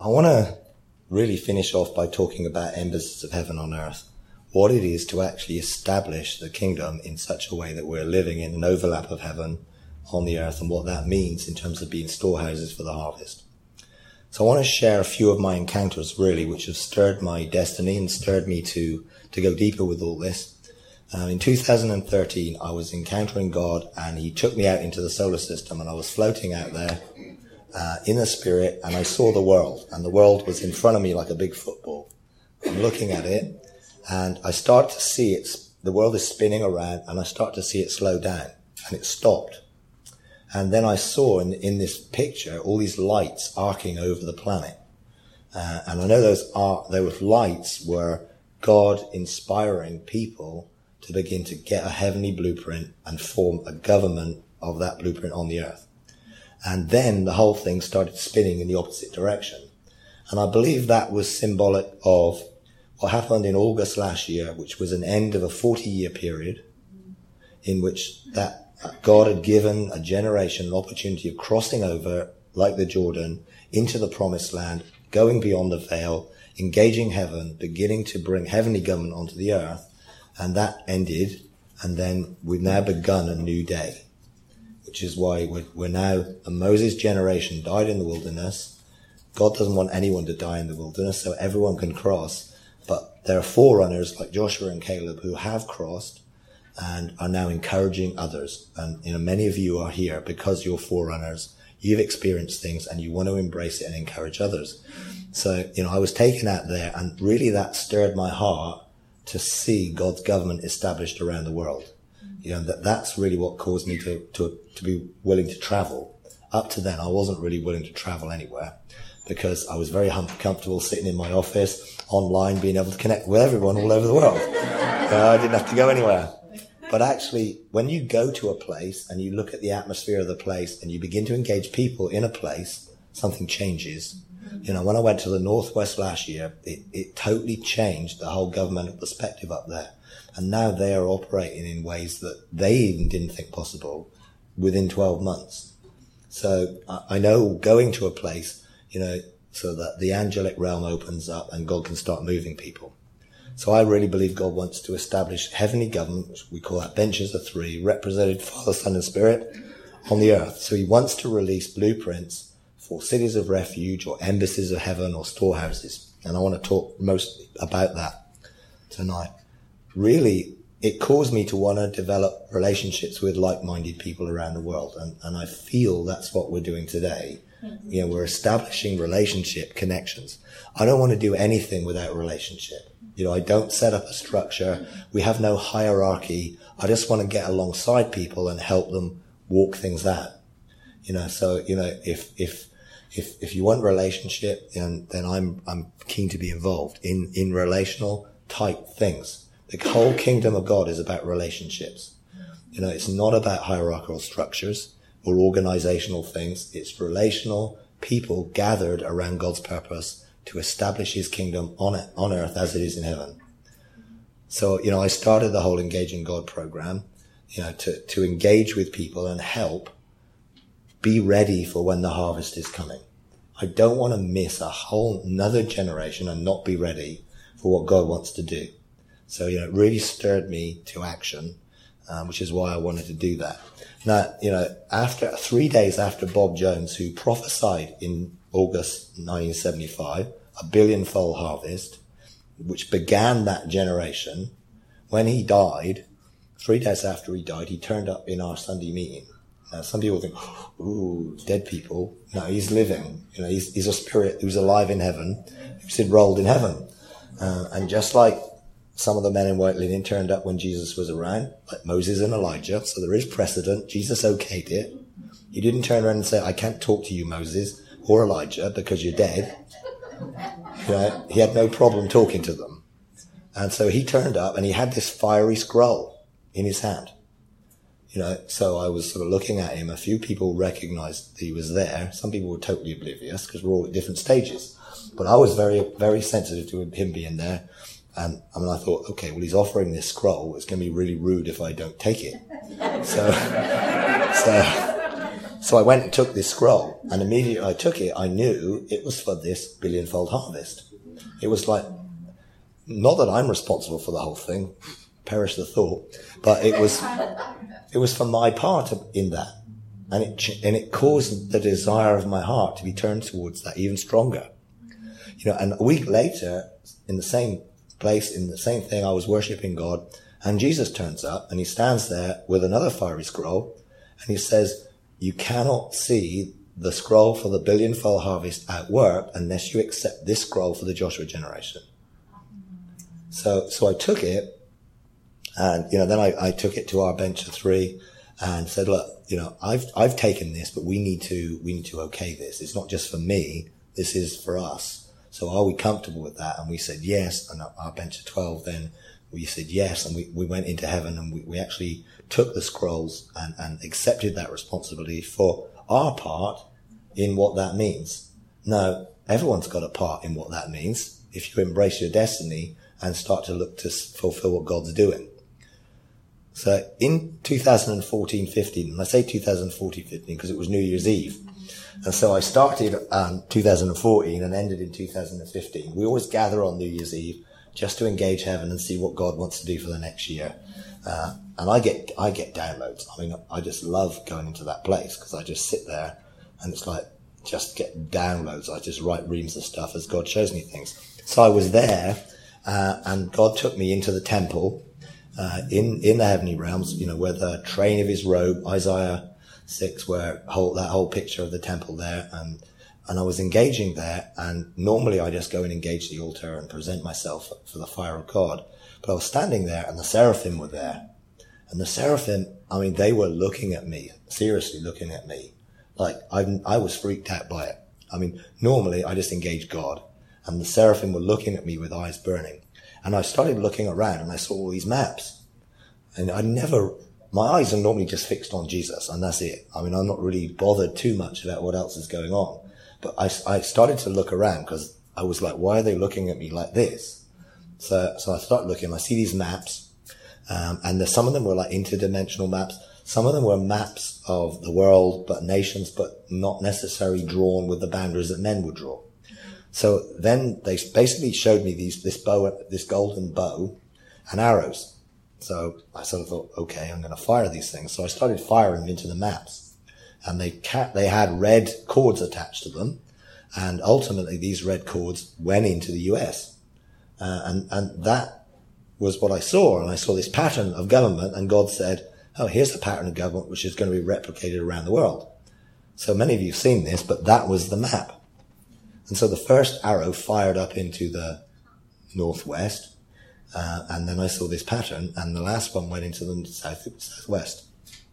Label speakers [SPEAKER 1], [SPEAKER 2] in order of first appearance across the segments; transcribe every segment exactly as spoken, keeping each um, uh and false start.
[SPEAKER 1] I want to really finish off by talking about embassies of heaven on earth, what it is to actually establish the kingdom in such a way that we're living in an overlap of heaven on the earth, and what that means in terms of being storehouses for the harvest. So I want to share a few of my encounters, really, which have stirred my destiny and stirred me to, to go deeper with all this. Uh, in two thousand thirteen, I was encountering God, and he took me out into the solar system, and I was floating out there uh, in the spirit, and I saw the world, and the world was in front of me like a big football. I'm looking at it, and I start to see it, the world is spinning around, and I start to see it slow down, and it stopped. And then I saw in, in this picture all these lights arcing over the planet. Uh, and I know those are, those lights were God inspiring people to begin to get a heavenly blueprint and form a government of that blueprint on the earth. And then the whole thing started spinning in the opposite direction. And I believe that was symbolic of what happened in August last year, which was an end of a forty-year period in which that God had given a generation an opportunity of crossing over, like the Jordan, into the promised land, going beyond the veil, engaging heaven, beginning to bring heavenly government onto the earth. And that ended. And then we've now begun a new day, which is why we're, we're now, a Moses generation died in the wilderness. God doesn't want anyone to die in the wilderness, so everyone can cross. But there are forerunners like Joshua and Caleb who have crossed and are now encouraging others. And, you know, many of you are here because you're forerunners. You've experienced things and you want to embrace it and encourage others. So, you know, I was taken out there, and really that stirred my heart to see God's government established around the world. You know, that that's really what caused me to, to, to be willing to travel. Up to then, I wasn't really willing to travel anywhere because I was very hum- comfortable sitting in my office, online, being able to connect with everyone all over the world. uh, I didn't have to go anywhere. But actually, when you go to a place and you look at the atmosphere of the place and you begin to engage people in a place, something changes. You know, when I went to the Northwest last year, it, it totally changed the whole governmental perspective up there. And now they are operating in ways that they even didn't think possible within twelve months. So I know going to a place, you know, so that the angelic realm opens up and God can start moving people. So I really believe God wants to establish heavenly government, which we call that benches of three, represented Father, Son, and Spirit on the earth. So he wants to release blueprints for cities of refuge or embassies of heaven or storehouses. And I want to talk mostly about that tonight. Really, it caused me to want to develop relationships with like-minded people around the world. And, and I feel that's what we're doing today. Mm-hmm. You know, we're establishing relationship connections. I don't want to do anything without relationship. You know, I don't set up a structure. We have no hierarchy. I just want to get alongside people and help them walk things out. You know, so, you know, if, if, if, if you want relationship, then, then I'm, I'm keen to be involved in, in relational type things. The whole kingdom of God is about relationships. You know, it's not about hierarchical structures or organizational things. It's relational people gathered around God's purpose to establish his kingdom on it, on earth as it is in heaven. So, you know, I started the whole Engaging God program, you know, to, to engage with people and help be ready for when the harvest is coming. I don't want to miss a whole another generation and not be ready for what God wants to do. So, you know, it really stirred me to action, um, which is why I wanted to do that. Now, you know, after three days after Bob Jones, who prophesied in August nineteen seventy-five, a billion-fold harvest, which began that generation, when he died, three days after he died, he turned up in our Sunday meeting. Now, some people think, ooh, dead people. No, he's living. You know, he's, he's a spirit who's alive in heaven, who's enrolled in heaven. Uh, and just like some of the men in white linen turned up when Jesus was around, like Moses and Elijah, so there is precedent. Jesus okayed it. He didn't turn around and say, I can't talk to you, Moses or Elijah, because you're dead. You know, he had no problem talking to them. And so he turned up and he had this fiery scroll in his hand. You know, so I was sort of looking at him. A few people recognized he was there. Some people were totally oblivious because we're all at different stages. But I was very, very sensitive to him being there. And I mean, I thought, okay, well, he's offering this scroll. It's going to be really rude if I don't take it. So, so, So I went and took this scroll, and immediately I took it, I knew it was for this billionfold harvest. It was like, not that I'm responsible for the whole thing, perish the thought, but it was, it was for my part in that. And it, and it caused the desire of my heart to be turned towards that even stronger. You know, and a week later, in the same place, in the same thing, I was worshiping God, and Jesus turns up and he stands there with another fiery scroll, and he says, you cannot see the scroll for the billionfold harvest at work unless you accept this scroll for the Joshua generation. So, so I took it, and, you know, then I, I took it to our bench of three and said, look, you know, I've, I've taken this, but we need to, we need to okay this. It's not just for me. This is for us. So are we comfortable with that? And we said yes. And our bench of twelve, then we said yes. And we, we went into heaven, and we, we actually took the scrolls and, and accepted that responsibility for our part in what that means. Now, everyone's got a part in what that means. If you embrace your destiny and start to look to fulfill what God's doing. So in two thousand fourteen fifteen, and I say two thousand fourteen fifteen because it was New Year's Eve. And so I started um, two thousand fourteen and ended in two thousand fifteen. We always gather on New Year's Eve just to engage heaven and see what God wants to do for the next year. Uh, and I get, I get downloads. I mean, I just love going into that place because I just sit there and it's like, just get downloads. I just write reams of stuff as God shows me things. So I was there, uh, and God took me into the temple, uh, in, in the heavenly realms, you know, where the train of his robe, Isaiah six, where whole, that whole picture of the temple there. And, and I was engaging there, and normally I just go and engage the altar and present myself for the fire of God. But I was standing there, and the seraphim were there. And the seraphim, I mean, they were looking at me, seriously looking at me. Like, I, I was freaked out by it. I mean, normally I just engage God, and the seraphim were looking at me with eyes burning. And I started looking around, and I saw all these maps. And I never, my eyes are normally just fixed on Jesus, and that's it. I mean, I'm not really bothered too much about what else is going on. But I, I started to look around because I was like, why are they looking at me like this? So, so I started looking, I see these maps, um, and there's, some of them were like interdimensional maps. Some of them were maps of the world, but nations, but not necessarily drawn with the boundaries that men would draw. So then they basically showed me these, this bow, this golden bow and arrows. So I sort of thought, okay, I'm going to fire these things. So I started firing into the maps, and they ca- they had red cords attached to them. And ultimately these red cords went into the U S. Uh, and, and that was what I saw. And I saw this pattern of government, and God said, oh, here's a pattern of government which is going to be replicated around the world. So many of you have seen this, but that was the map. And so the first arrow fired up into the northwest, uh, and then I saw this pattern, and the last one went into the south, southwest.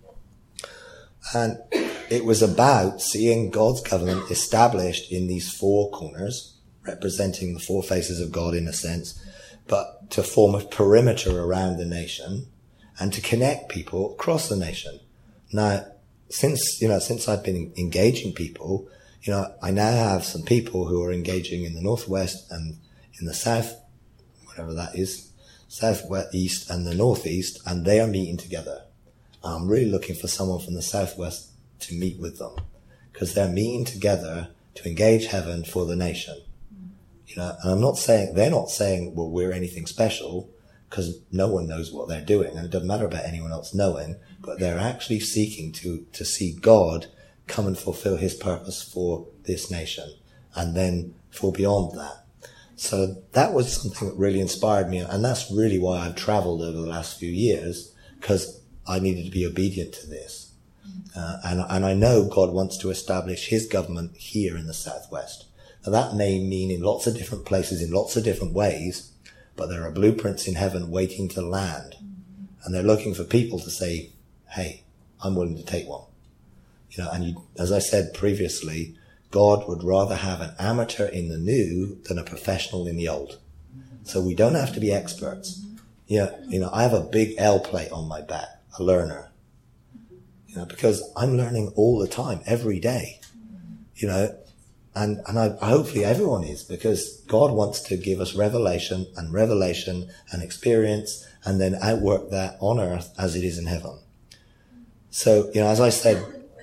[SPEAKER 1] And it was about seeing God's government established in these four corners, representing the four faces of God in a sense, but to form a perimeter around the nation and to connect people across the nation. Now, since, you know, since I've been engaging people, you know, I now have some people who are engaging in the northwest and in the south, whatever that is, southwest, east and the northeast, and they are meeting together. I'm really looking for someone from the southwest to meet with them, because they're meeting together to engage heaven for the nation. You know, and I'm not saying, they're not saying, well, we're anything special, because no one knows what they're doing, and it doesn't matter about anyone else knowing, but they're actually seeking to, to see God come and fulfill his purpose for this nation, and then for beyond that. So that was something that really inspired me, and that's really why I've traveled over the last few years, because I needed to be obedient to this. Uh, and, and I know God wants to establish his government here in the southwest. Now that may mean in lots of different places, in lots of different ways, but there are blueprints in heaven waiting to land. And they're looking for people to say, hey, I'm willing to take one. You know, and you, as I said previously, God would rather have an amateur in the new than a professional in the old. So we don't have to be experts. Yeah, you know, I have a big L plate on my back, a learner. You know, because I'm learning all the time, every day. You know, and, and I, hopefully everyone is, because God wants to give us revelation and revelation and experience, and then outwork that on earth as it is in heaven. So, you know, as I said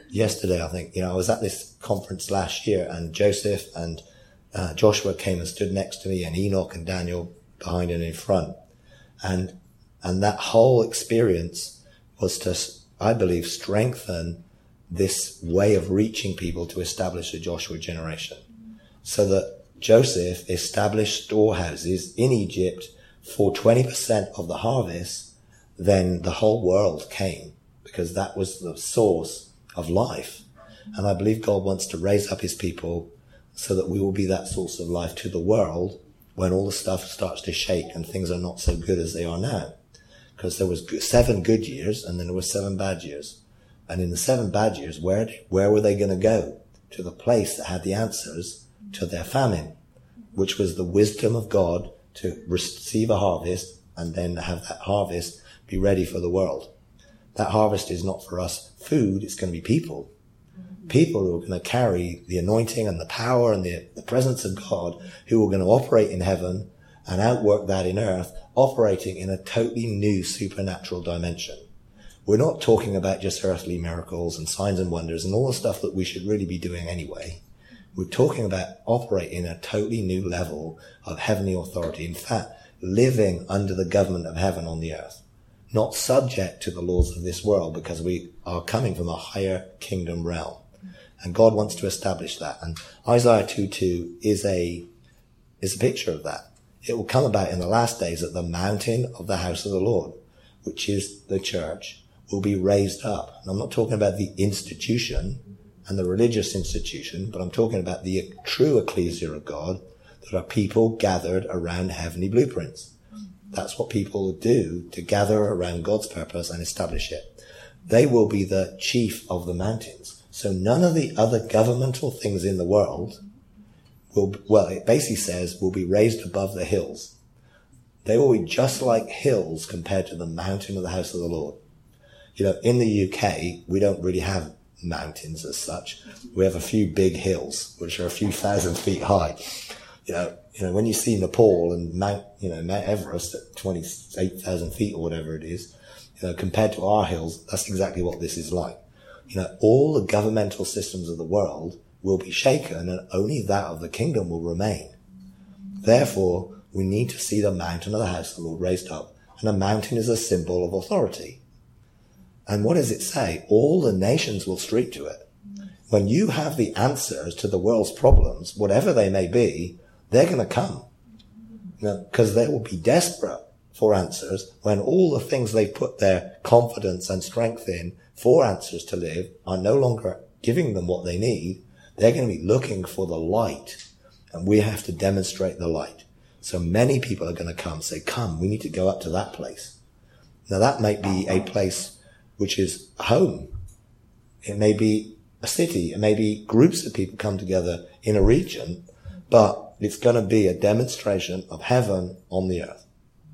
[SPEAKER 1] yesterday, I think, you know, I was at this conference last year, and Joseph and uh, Joshua came and stood next to me, and Enoch and Daniel behind and in front. And, and that whole experience was to, I believe, strengthen this way of reaching people to establish the Joshua generation. So that Joseph established storehouses in Egypt for twenty percent of the harvest, then the whole world came, because that was the source of life. And I believe God wants to raise up his people so that we will be that source of life to the world when all the stuff starts to shake and things are not so good as they are now. Because there was seven good years and then there were seven bad years. And in the seven bad years, where, where were they going to go? To the place that had the answers to their famine, which was the wisdom of God to receive a harvest and then have that harvest be ready for the world. That harvest is not for us food, it's going to be people. People who are going to carry the anointing and the power and the, the presence of God, who are going to operate in heaven and outwork that in earth, operating in a totally new supernatural dimension. We're not talking about just earthly miracles and signs and wonders and all the stuff that we should really be doing anyway. We're talking about operating in a totally new level of heavenly authority. In fact, living under the government of heaven on the earth. Not subject to the laws of this world, because we are coming from a higher kingdom realm. And God wants to establish that. And Isaiah two two is a, is a picture of that. It will come about in the last days that the mountain of the house of the Lord, which is the church, will be raised up. And I'm not talking about the institution and the religious institution, but I'm talking about the true ecclesia of God, that are people gathered around heavenly blueprints. That's what people do, to gather around God's purpose and establish it. They will be the chief of the mountains. So none of the other governmental things in the world will, well, it basically says, will be raised above the hills. They will be just like hills compared to the mountain of the house of the Lord. You know, in the U K, we don't really have mountains as such. We have a few big hills, which are a few thousand feet high. You know, you know, when you see Nepal and Mount, you know, Mount Everest at twenty-eight thousand feet or whatever it is, you know, compared to our hills, that's exactly what this is like. You know, all the governmental systems of the world will be shaken and only that of the kingdom will remain. Therefore, we need to see the mountain of the house of the Lord raised up. And a mountain is a symbol of authority. And what does it say? All the nations will stream to it. When you have the answers to the world's problems, whatever they may be, they're going to come. You know, because they will be desperate for answers when all the things they've put their confidence and strength in for answers to live are no longer giving them what they need. They're going to be looking for the light, and we have to demonstrate the light. So many people are going to come and say, come, we need to go up to that place. Now that might be a place which is home. It may be a city. It may be groups of people come together in a region, but it's going to be a demonstration of heaven on the earth.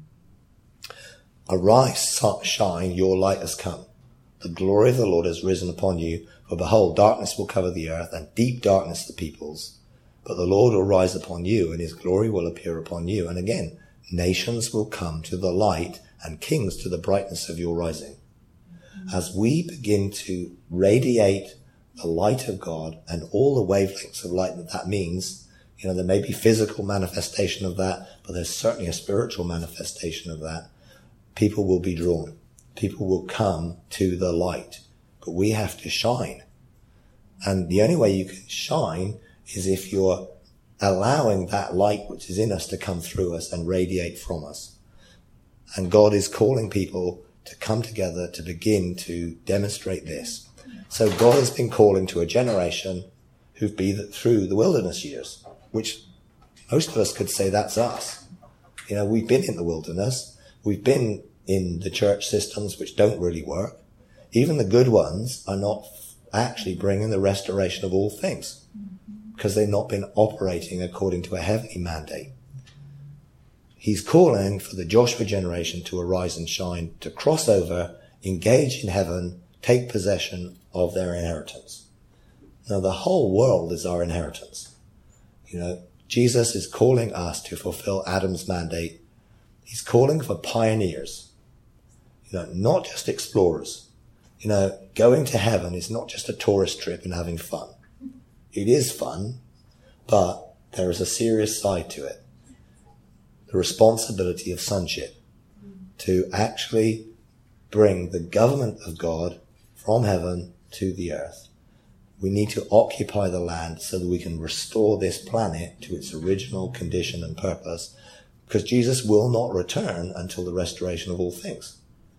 [SPEAKER 1] Arise, shine, your light has come. The glory of the Lord has risen upon you. For behold, darkness will cover the earth, and deep darkness the peoples. But the Lord will rise upon you, and his glory will appear upon you. And again, nations will come to the light, and kings to the brightness of your rising. As we begin to radiate the light of God and all the wavelengths of light that that means, you know, there may be physical manifestation of that, but there's certainly a spiritual manifestation of that. People will be drawn. People will come to the light. But we have to shine. And the only way you can shine is if you're allowing that light which is in us to come through us and radiate from us. And God is calling people to come together to begin to demonstrate this. So God has been calling to a generation who've been through the wilderness years, which most of us could say that's us. You know, we've been in the wilderness. We've been in the church systems which don't really work. Even the good ones are not actually bringing the restoration of all things because they've not been operating according to a heavenly mandate. He's calling for the Joshua generation to arise and shine, to cross over, engage in heaven, take possession of their inheritance. Now, the whole world is our inheritance. You know, Jesus is calling us to fulfill Adam's mandate. He's calling for pioneers, you know, not just explorers. You know, going to heaven is not just a tourist trip and having fun. It is fun, but there is a serious side to it. The responsibility of sonship to actually bring the government of God from heaven to the earth. We need to occupy the land so that we can restore this planet to its original condition and purpose, because Jesus will not return until the restoration of all things.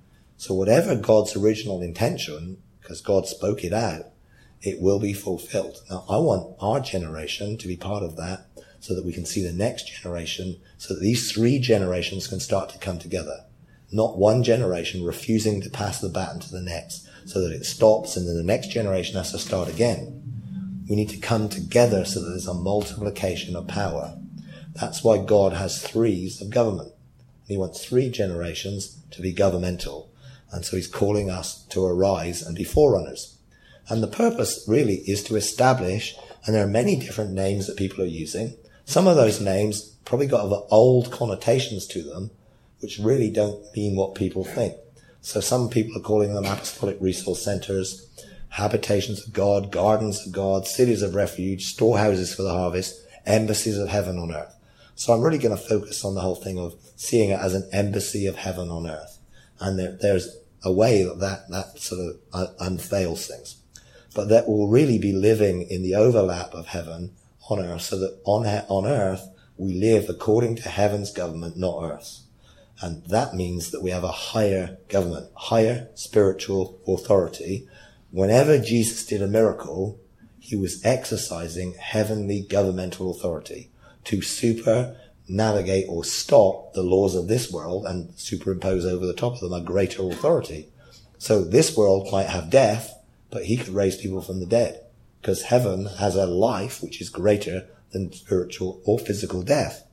[SPEAKER 1] So whatever God's original intention, because God spoke it out, it will be fulfilled. Now, I want our generation to be part of that so that we can see the next generation, so that these three generations can start to come together. Not one generation refusing to pass the baton to the next, so that it stops and then the next generation has to start again. We need to come together so that there's a multiplication of power. That's why God has threes of government. He wants three generations to be governmental. And so he's calling us to arise and be forerunners. And the purpose really is to establish, and there are many different names that people are using. Some of those names probably got old connotations to them, which really don't mean what people think. So some people are calling them apostolic resource centers, habitations of God, gardens of God, cities of refuge, storehouses for the harvest, embassies of heaven on earth. So I'm really going to focus on the whole thing of seeing it as an embassy of heaven on earth. And there, there's a way that, that that sort of un- unveils things. But that will really be living in the overlap of heaven on earth, so that on, on earth we live according to heaven's government, not earth's. And that means that we have a higher government, higher spiritual authority. Whenever Jesus did a miracle, he was exercising heavenly governmental authority to super navigate or stop the laws of this world and superimpose over the top of them a greater authority. So this world might have death, but he could raise people from the dead, because heaven has a life which is greater than spiritual or physical death.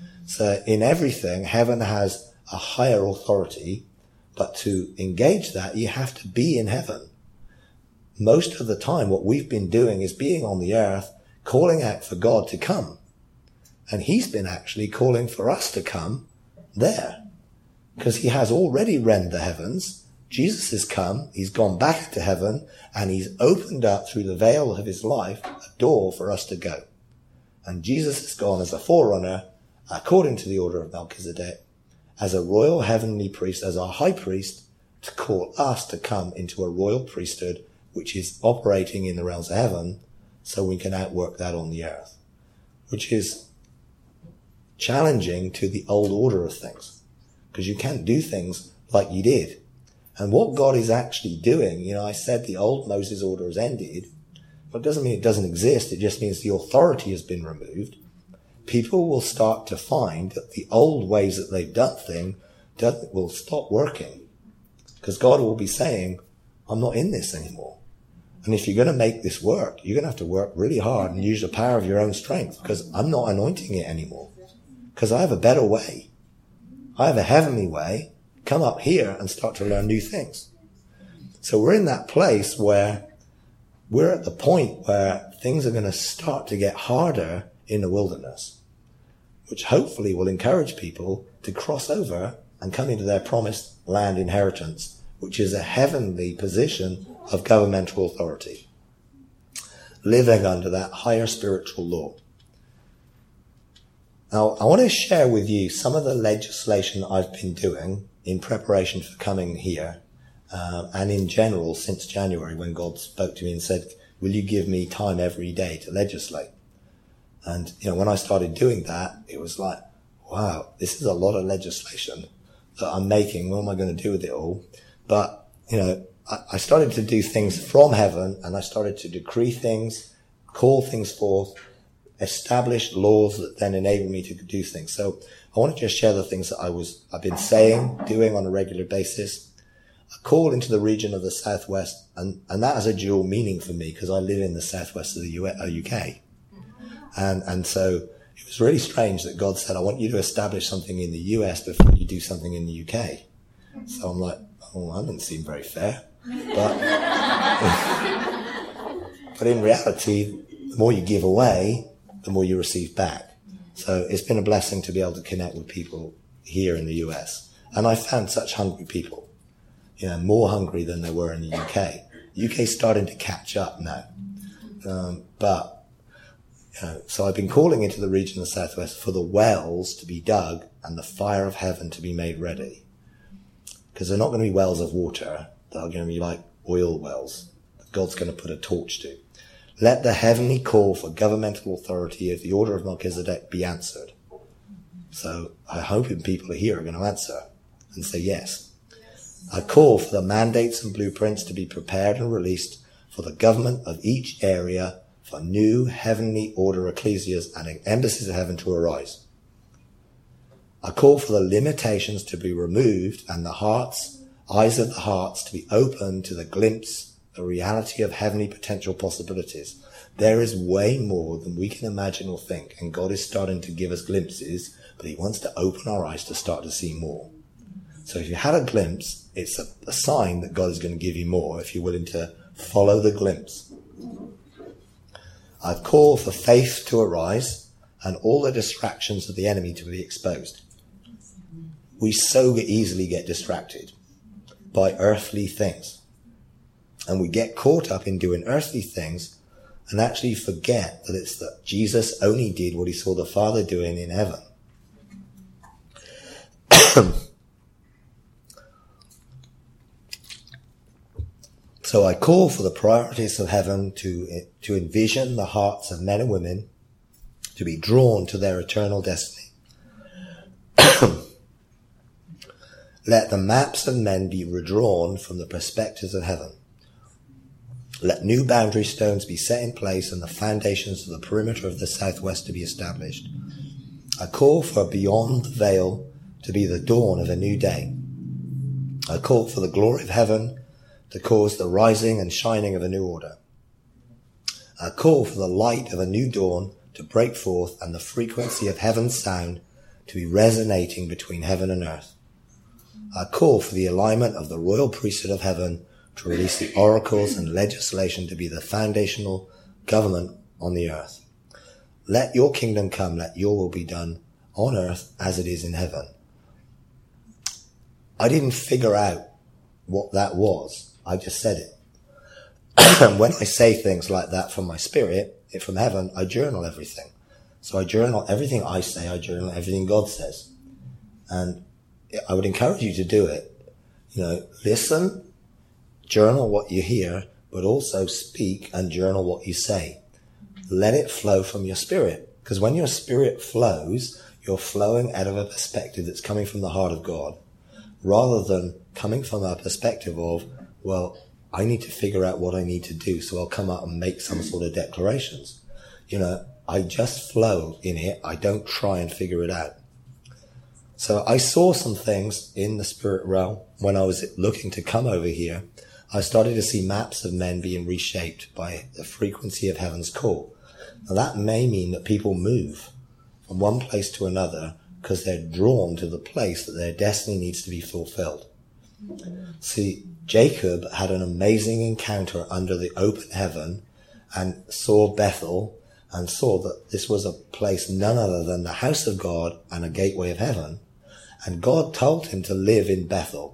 [SPEAKER 1] So in everything, heaven has a higher authority, but to engage that, you have to be in heaven. Most of the time, what we've been doing is being on the earth, calling out for God to come. And he's been actually calling for us to come there, because he has already rent the heavens. Jesus has come, he's gone back to heaven, and he's opened up through the veil of his life a door for us to go. And Jesus has gone as a forerunner, according to the order of Melchizedek, as a royal heavenly priest, as our high priest, to call us to come into a royal priesthood, which is operating in the realms of heaven, so we can outwork that on the earth, which is challenging to the old order of things, because you can't do things like you did. And what God is actually doing, you know, I said the old Moses order has ended, but it doesn't mean it doesn't exist. It just means the authority has been removed. People will start to find that the old ways that they've done things will stop working, because God will be saying, I'm not in this anymore. And if you're going to make this work, you're going to have to work really hard and use the power of your own strength, because I'm not anointing it anymore, because I have a better way. I have a heavenly way. Come up here and start to learn new things. So we're in that place where we're at the point where things are going to start to get harder in the wilderness, which hopefully will encourage people to cross over and come into their promised land inheritance, which is a heavenly position of governmental authority, living under that higher spiritual law. Now, I want to share with you some of the legislation I've been doing in preparation for coming here, uh, and in general since January, when God spoke to me and said, will you give me time every day to legislate? And, you know, when I started doing that, it was like, wow, this is a lot of legislation that I'm making. What am I going to do with it all? But, you know, I, I started to do things from heaven, and I started to decree things, call things forth, establish laws that then enable me to do things. So I want to just share the things that I was, I've been saying, doing on a regular basis. A call into the region of the Southwest, and, and that has a dual meaning for me, because I live in the Southwest of the U K. And, and so it was really strange that God said, I want you to establish something in the U S before you do something in the U K. So I'm like, oh, that doesn't seem very fair. But, but in reality, the more you give away, the more you receive back. So it's been a blessing to be able to connect with people here in the U S. And I found such hungry people. you know, more hungry than they were in the U K. U K's starting to catch up now. Um, but, you know, so I've been calling into the region of the southwest for the wells to be dug and the fire of heaven to be made ready. Because they're not going to be wells of water. They're going to be like oil wells that God's going to put a torch to. Let the heavenly call for governmental authority of the order of Melchizedek be answered. So I hope people here are going to answer and say yes. I call for the mandates and blueprints to be prepared and released for the government of each area, for new heavenly order ecclesias and embassies of heaven to arise. I call for the limitations to be removed and the hearts, eyes of the hearts to be open to the glimpse, the reality of heavenly potential possibilities. There is way more than we can imagine or think, and God is starting to give us glimpses, but he wants to open our eyes to start to see more. So if you had a glimpse, it's a, a sign that God is going to give you more if you're willing to follow the glimpse. I've called for faith to arise and all the distractions of the enemy to be exposed. We so easily get distracted by earthly things. And we get caught up in doing earthly things and actually forget that it's that Jesus only did what he saw the Father doing in heaven. So I call for the priorities of heaven to, to envision the hearts of men and women to be drawn to their eternal destiny. Let the maps of men be redrawn from the perspectives of heaven. Let new boundary stones be set in place and the foundations of the perimeter of the southwest to be established. I call for beyond the veil to be the dawn of a new day. I call for the glory of heaven to cause the rising and shining of a new order. I call for the light of a new dawn to break forth and the frequency of heaven's sound to be resonating between heaven and earth. I call for the alignment of the royal priesthood of heaven to release the oracles and legislation to be the foundational government on the earth. Let your kingdom come, let your will be done on earth as it is in heaven. I didn't figure out what that was. I just said it. And when I say things like that from my spirit, from heaven, I journal everything. So I journal everything I say, I journal everything God says. And I would encourage you to do it. You know, listen, journal what you hear, but also speak and journal what you say. Let it flow from your spirit. Because when your spirit flows, you're flowing out of a perspective that's coming from the heart of God, rather than coming from a perspective of, well, I need to figure out what I need to do, so I'll come out and make some sort of declarations. You know, I just flow in it. I don't try and figure it out. So I saw some things in the spirit realm when I was looking to come over here. I started to see maps of men being reshaped by the frequency of heaven's call. Now that may mean that people move from one place to another because they're drawn to the place that their destiny needs to be fulfilled. See, Jacob had an amazing encounter under the open heaven and saw Bethel and saw that this was a place none other than the house of God and a gateway of heaven. And God told him to live in Bethel.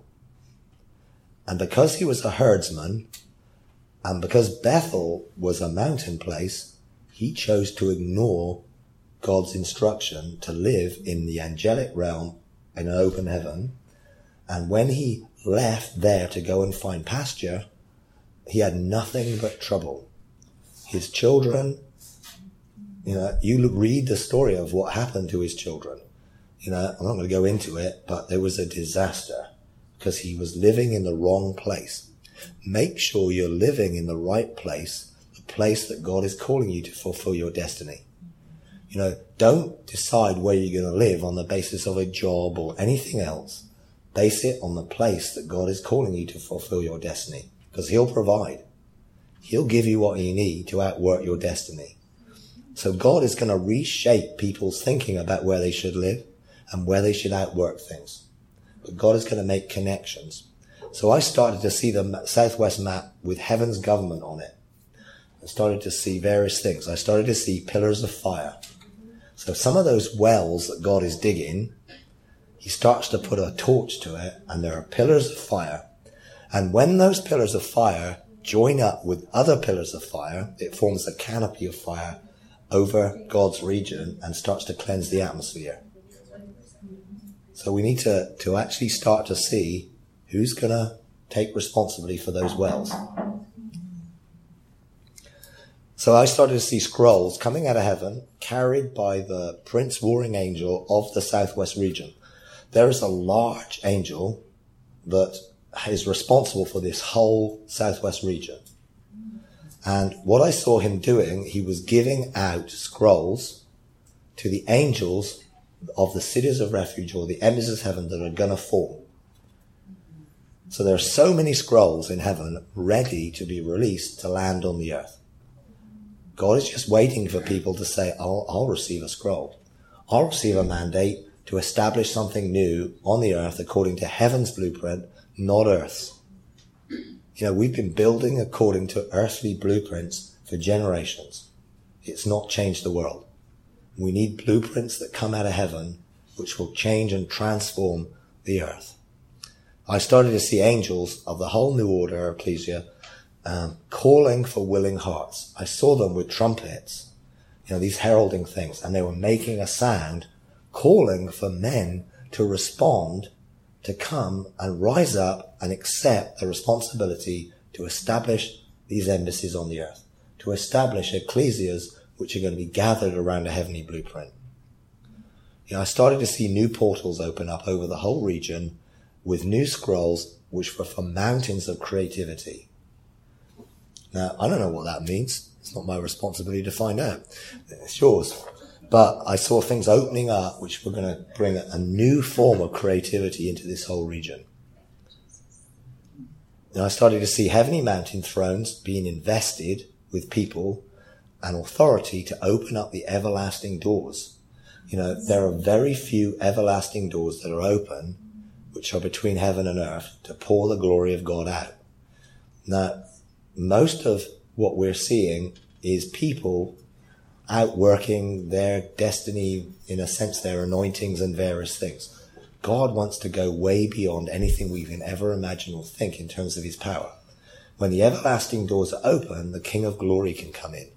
[SPEAKER 1] And because he was a herdsman, and because Bethel was a mountain place, he chose to ignore God's instruction to live in the angelic realm in an open heaven. And when he left there to go and find pasture, he had nothing but trouble. His children, you know, you read the story of what happened to his children. You know, I'm not going to go into it, but there was a disaster because he was living in the wrong place. Make sure you're living in the right place, the place that God is calling you to fulfill your destiny. You know, don't decide where you're going to live on the basis of a job or anything else. Base it on the place that God is calling you to fulfill your destiny, because he'll provide. He'll give you what you need to outwork your destiny. So God is going to reshape people's thinking about where they should live and where they should outwork things. But God is going to make connections. So I started to see the Southwest map with heaven's government on it. I started to see various things. I started to see pillars of fire. So some of those wells that God is digging, he starts to put a torch to it, and there are pillars of fire. And when those pillars of fire join up with other pillars of fire, it forms a canopy of fire over God's region and starts to cleanse the atmosphere. So we need to, to actually start to see who's going to take responsibility for those wells. So I started to see scrolls coming out of heaven, carried by the Prince Warring Angel of the Southwest region. There is a large angel that is responsible for this whole Southwest region. And what I saw him doing, he was giving out scrolls to the angels of the cities of refuge, or the embassies of heaven that are going to fall. So there are so many scrolls in heaven ready to be released to land on the earth. God is just waiting for people to say, I'll, I'll receive a scroll. I'll receive a mandate to establish something new on the earth according to heaven's blueprint, not earth's. You know, we've been building according to earthly blueprints for generations. It's not changed the world. We need blueprints that come out of heaven, which will change and transform the earth. I started to see angels of the whole new order, ecclesia, Um, calling for willing hearts. I saw them with trumpets, you know, these heralding things, and they were making a sound, calling for men to respond, to come and rise up and accept the responsibility to establish these embassies on the earth, to establish ecclesias which are going to be gathered around a heavenly blueprint. You know, I started to see new portals open up over the whole region with new scrolls which were for mountains of creativity. Now, I don't know what that means. It's not my responsibility to find out. It's yours. But I saw things opening up which were going to bring a new form of creativity into this whole region. And I started to see heavenly mountain thrones being invested with people and authority to open up the everlasting doors. You know, there are very few everlasting doors that are open, which are between heaven and earth, to pour the glory of God out. Now, most of what we're seeing is people outworking their destiny, in a sense, their anointings and various things. God wants to go way beyond anything we can ever imagine or think in terms of his power. When the everlasting doors are open, the King of Glory can come in.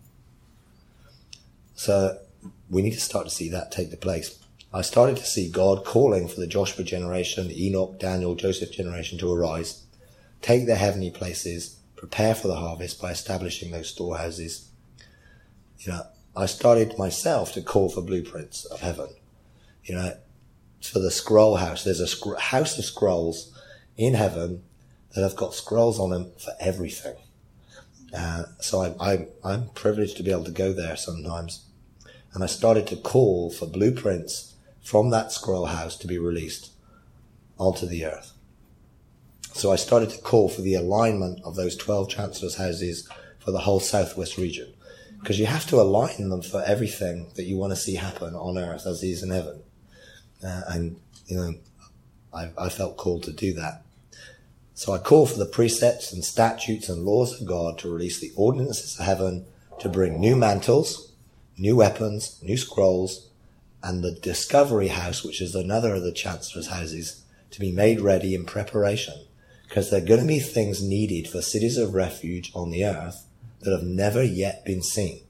[SPEAKER 1] So we need to start to see that take the place. I started to see God calling for the Joshua generation, the Enoch, Daniel, Joseph generation to arise, take their heavenly places, prepare for the harvest by establishing those storehouses. You know, I started myself to call for blueprints of heaven. You know, for the scroll house, there's a sc- house of scrolls in heaven that have got scrolls on them for everything. Uh, so I, I, I'm privileged to be able to go there sometimes. And I started to call for blueprints from that scroll house to be released onto the earth. So I started to call for the alignment of those twelve chancellors' houses for the whole Southwest region. Because you have to align them for everything that you want to see happen on earth as is in heaven. Uh, and, you know, I, I felt called to do that. So I call for the precepts and statutes and laws of God to release the ordinances of heaven to bring new mantles, new weapons, new scrolls, and the discovery house, which is another of the chancellor's houses, to be made ready in preparation. Because there are going to be things needed for cities of refuge on the earth that have never yet been seen.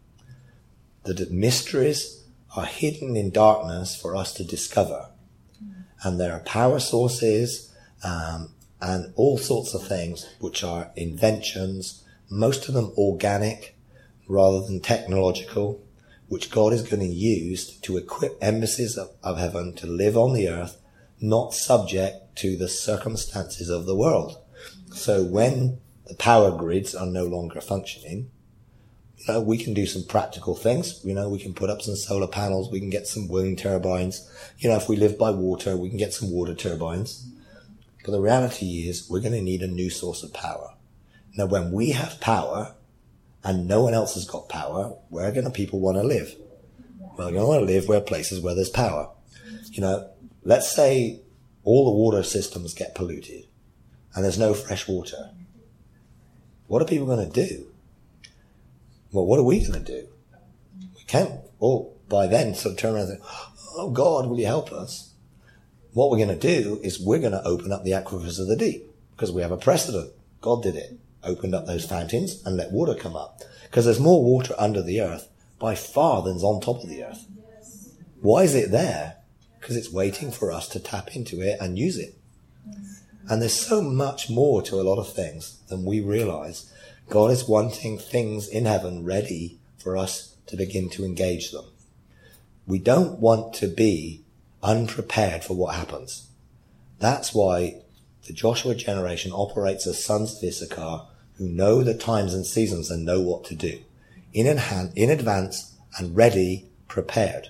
[SPEAKER 1] The mysteries are hidden in darkness for us to discover. And there are power sources um, and all sorts of things which are inventions, most of them organic rather than technological, which God is going to use to equip embassies of, of heaven to live on the earth, not subject to the circumstances of the world. So when the power grids are no longer functioning, you know, we can do some practical things. You know, we can put up some solar panels. We can get some wind turbines. You know, if we live by water, we can get some water turbines. But the reality is we're going to need a new source of power. Now, when we have power and no one else has got power, where are going to people want to live? Well, they're going to want to live where places where there's power. You know, let's say all the water systems get polluted and there's no fresh water. What are people going to do? Well, what are we going to do? We can't all by then sort of turn around and think, oh God, will you help us? What we're going to do is we're going to open up the aquifers of the deep. because we have a precedent. God did it. Opened up those fountains and let water come up. Because there's more water under the earth by far than's on top of the earth. Why is it there? Because it's waiting for us to tap into it and use it. And there's so much more to a lot of things than we realize. God is wanting things in heaven ready for us to begin to engage them. We don't want to be unprepared for what happens. That's why the Joshua generation operates as sons of Issachar who know the times and seasons and know what to do. In, hand, in advance and ready, prepared.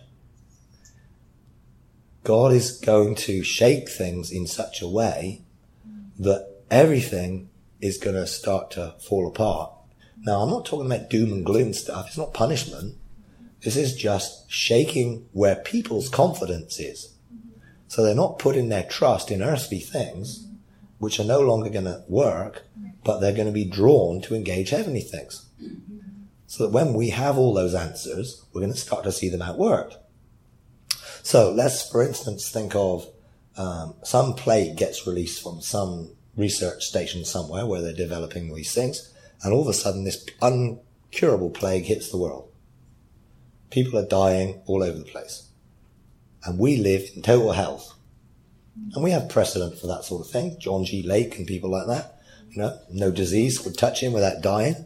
[SPEAKER 1] God is going to shake things in such a way that everything is going to start to fall apart. Now, I'm not talking about doom and gloom stuff. It's not punishment. This is just shaking where people's confidence is. So they're not putting their trust in earthly things, which are no longer going to work, but they're going to be drawn to engage heavenly things. So that when we have all those answers, we're going to start to see them outworked. So let's, for instance, think of um, some plague gets released from some research station somewhere where they're developing these things, and all of a sudden this uncurable plague hits the world. People are dying all over the place. And we live in total health. And we have precedent for that sort of thing. John G. Lake and people like that. You know, no disease would touch him without dying.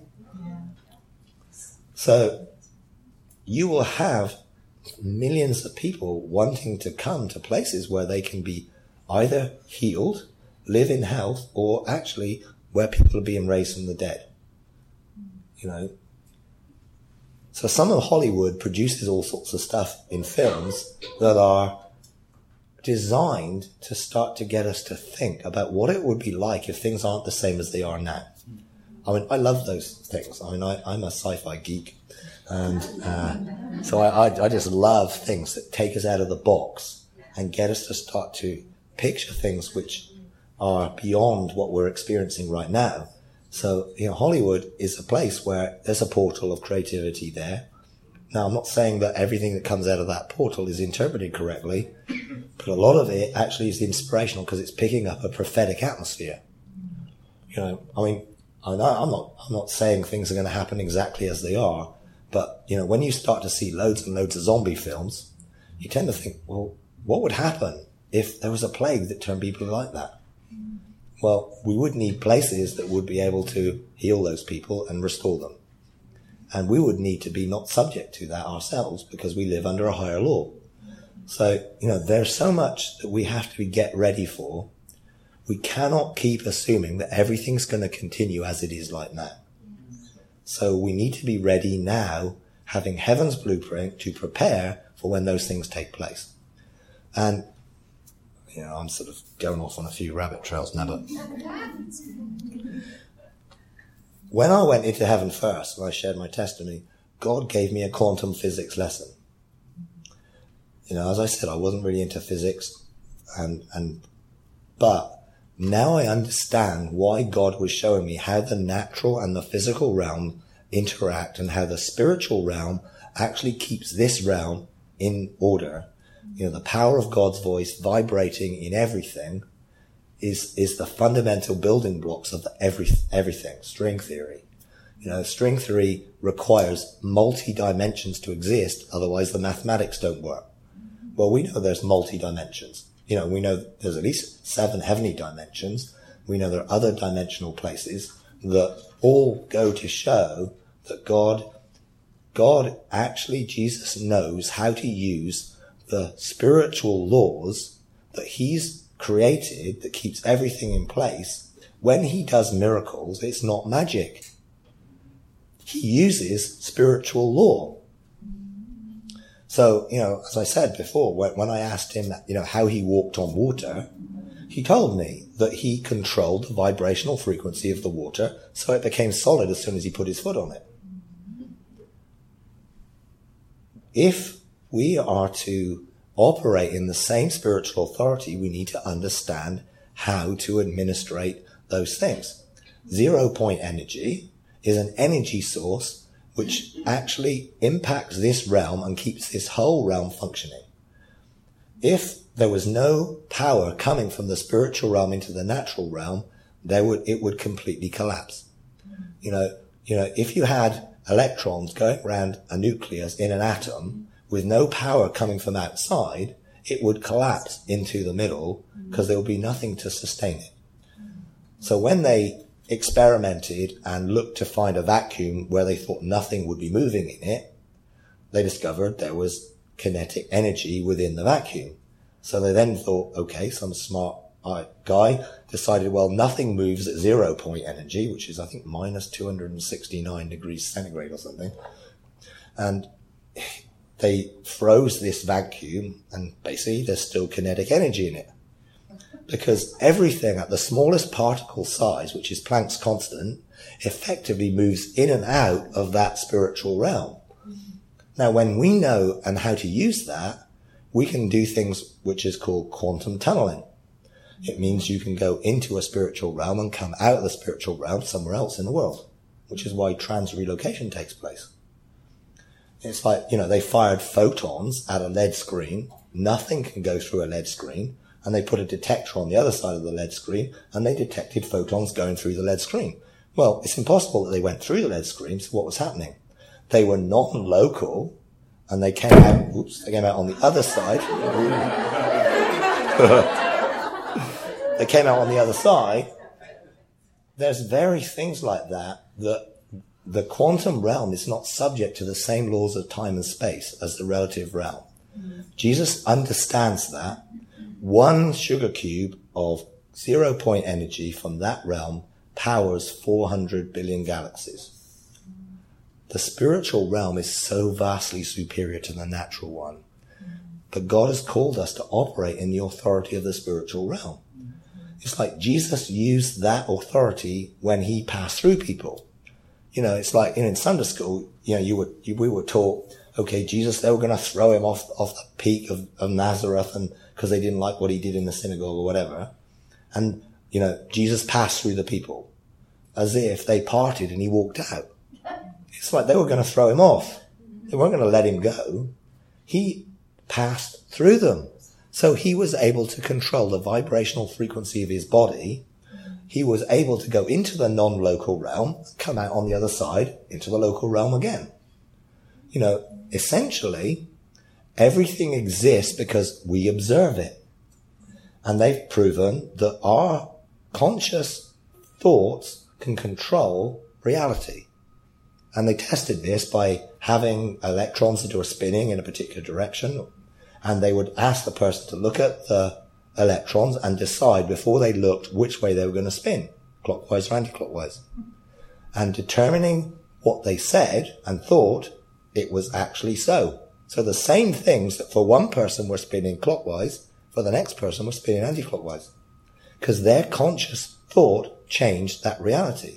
[SPEAKER 1] So you will have millions of people wanting to come to places where they can be either healed, live in health, or actually where people are being raised from the dead. You know. So some of Hollywood produces all sorts of stuff in films that are designed to start to get us to think about what it would be like if things aren't the same as they are now. I mean, I love those things. I mean, I, I'm a sci-fi geek. And uh, so I, I, I just love things that take us out of the box and get us to start to picture things which are beyond what we're experiencing right now. So, you know, Hollywood is a place where there's a portal of creativity there. Now, I'm not saying that everything that comes out of that portal is interpreted correctly, but a lot of it actually is inspirational because it's picking up a prophetic atmosphere. You know, I mean, I know I'm not, I'm not saying things are going to happen exactly as they are, but, you know, when you start to see loads and loads of zombie films, you tend to think, well, what would happen if there was a plague that turned people like that? Well, we would need places that would be able to heal those people and restore them. And we would need to be not subject to that ourselves because we live under a higher law. So, you know, there's so much that we have to be get ready for. We cannot keep assuming that everything's going to continue as it is like now. So we need to be ready now, having heaven's blueprint to prepare for when those things take place. And, you know, I'm sort of going off on a few rabbit trails now, but when I went into heaven first, when I shared my testimony, God gave me a quantum physics lesson. You know, as I said, I wasn't really into physics, and, and, but now I understand why God was showing me how the natural and the physical realm interact and how the spiritual realm actually keeps this realm in order. You know, the power of God's voice vibrating in everything is, is the fundamental building blocks of the every, everything, string theory. You know, string theory requires multi-dimensions to exist, otherwise the mathematics don't work. Well, we know there's multi-dimensions. You know, we know there's at least seven heavenly dimensions. We know there are other dimensional places that all go to show that God, God actually, Jesus knows how to use the spiritual laws that he's created that keeps everything in place. When he does miracles, it's not magic. He uses spiritual law. So, you know, as I said before, when, when I asked him, you know, how he walked on water, he told me that he controlled the vibrational frequency of the water so it became solid as soon as he put his foot on it. If we are to operate in the same spiritual authority, we need to understand how to administrate those things. Zero point energy is an energy source which actually impacts this realm and keeps this whole realm functioning. If there was no power coming from the spiritual realm into the natural realm, there would, it would completely collapse. You know, you know, if you had electrons going around a nucleus in an atom with no power coming from outside, it would collapse into the middle because there would be nothing to sustain it. So when they experimented and looked to find a vacuum where they thought nothing would be moving in it, they discovered there was kinetic energy within the vacuum. So they then thought, okay, some smart guy decided, well, nothing moves at zero point energy, which is, I think, minus two hundred sixty-nine degrees centigrade or something. And they froze this vacuum, and basically there's still kinetic energy in it. Because everything at the smallest particle size, which is Planck's constant, effectively moves in and out of that spiritual realm. Now, when we know and how to use that, we can do things which is called quantum tunneling. It means you can go into a spiritual realm and come out of the spiritual realm somewhere else in the world, which is why trans-relocation takes place. It's like, you know, they fired photons at a L E D screen. Nothing can go through a L E D screen. And they put a detector on the other side of the L E D screen, and they detected photons going through the L E D screen. Well, it's impossible that they went through the L E D screen, so what was happening? They were non-local, and they came out, oops, they came out on the other side. They came out on the other side. There's various things like that, that the quantum realm is not subject to the same laws of time and space as the relative realm. Mm-hmm. Jesus understands that. One sugar cube of zero point energy from that realm powers four hundred billion galaxies. The spiritual realm is so vastly superior to the natural one. But God has called us to operate in the authority of the spiritual realm. It's like Jesus used that authority when he passed through people. You know, it's like in, in Sunday school, you know, you were, you, we were taught, okay, Jesus, they were going to throw him off, off the peak of, of Nazareth, and because they didn't like what he did in the synagogue or whatever. And, you know, Jesus passed through the people as if they parted and he walked out. It's like they were going to throw him off. They weren't going to let him go. He passed through them. So he was able to control the vibrational frequency of his body. He was able to go into the non-local realm, come out on the other side into the local realm again. You know, essentially, everything exists because we observe it. And they've proven that our conscious thoughts can control reality. And they tested this by having electrons that were spinning in a particular direction. And they would ask the person to look at the electrons and decide before they looked which way they were going to spin, clockwise or anti-clockwise. And determining what they said and thought, it was actually so. So the same things that for one person were spinning clockwise, for the next person were spinning anti-clockwise. Because their conscious thought changed that reality.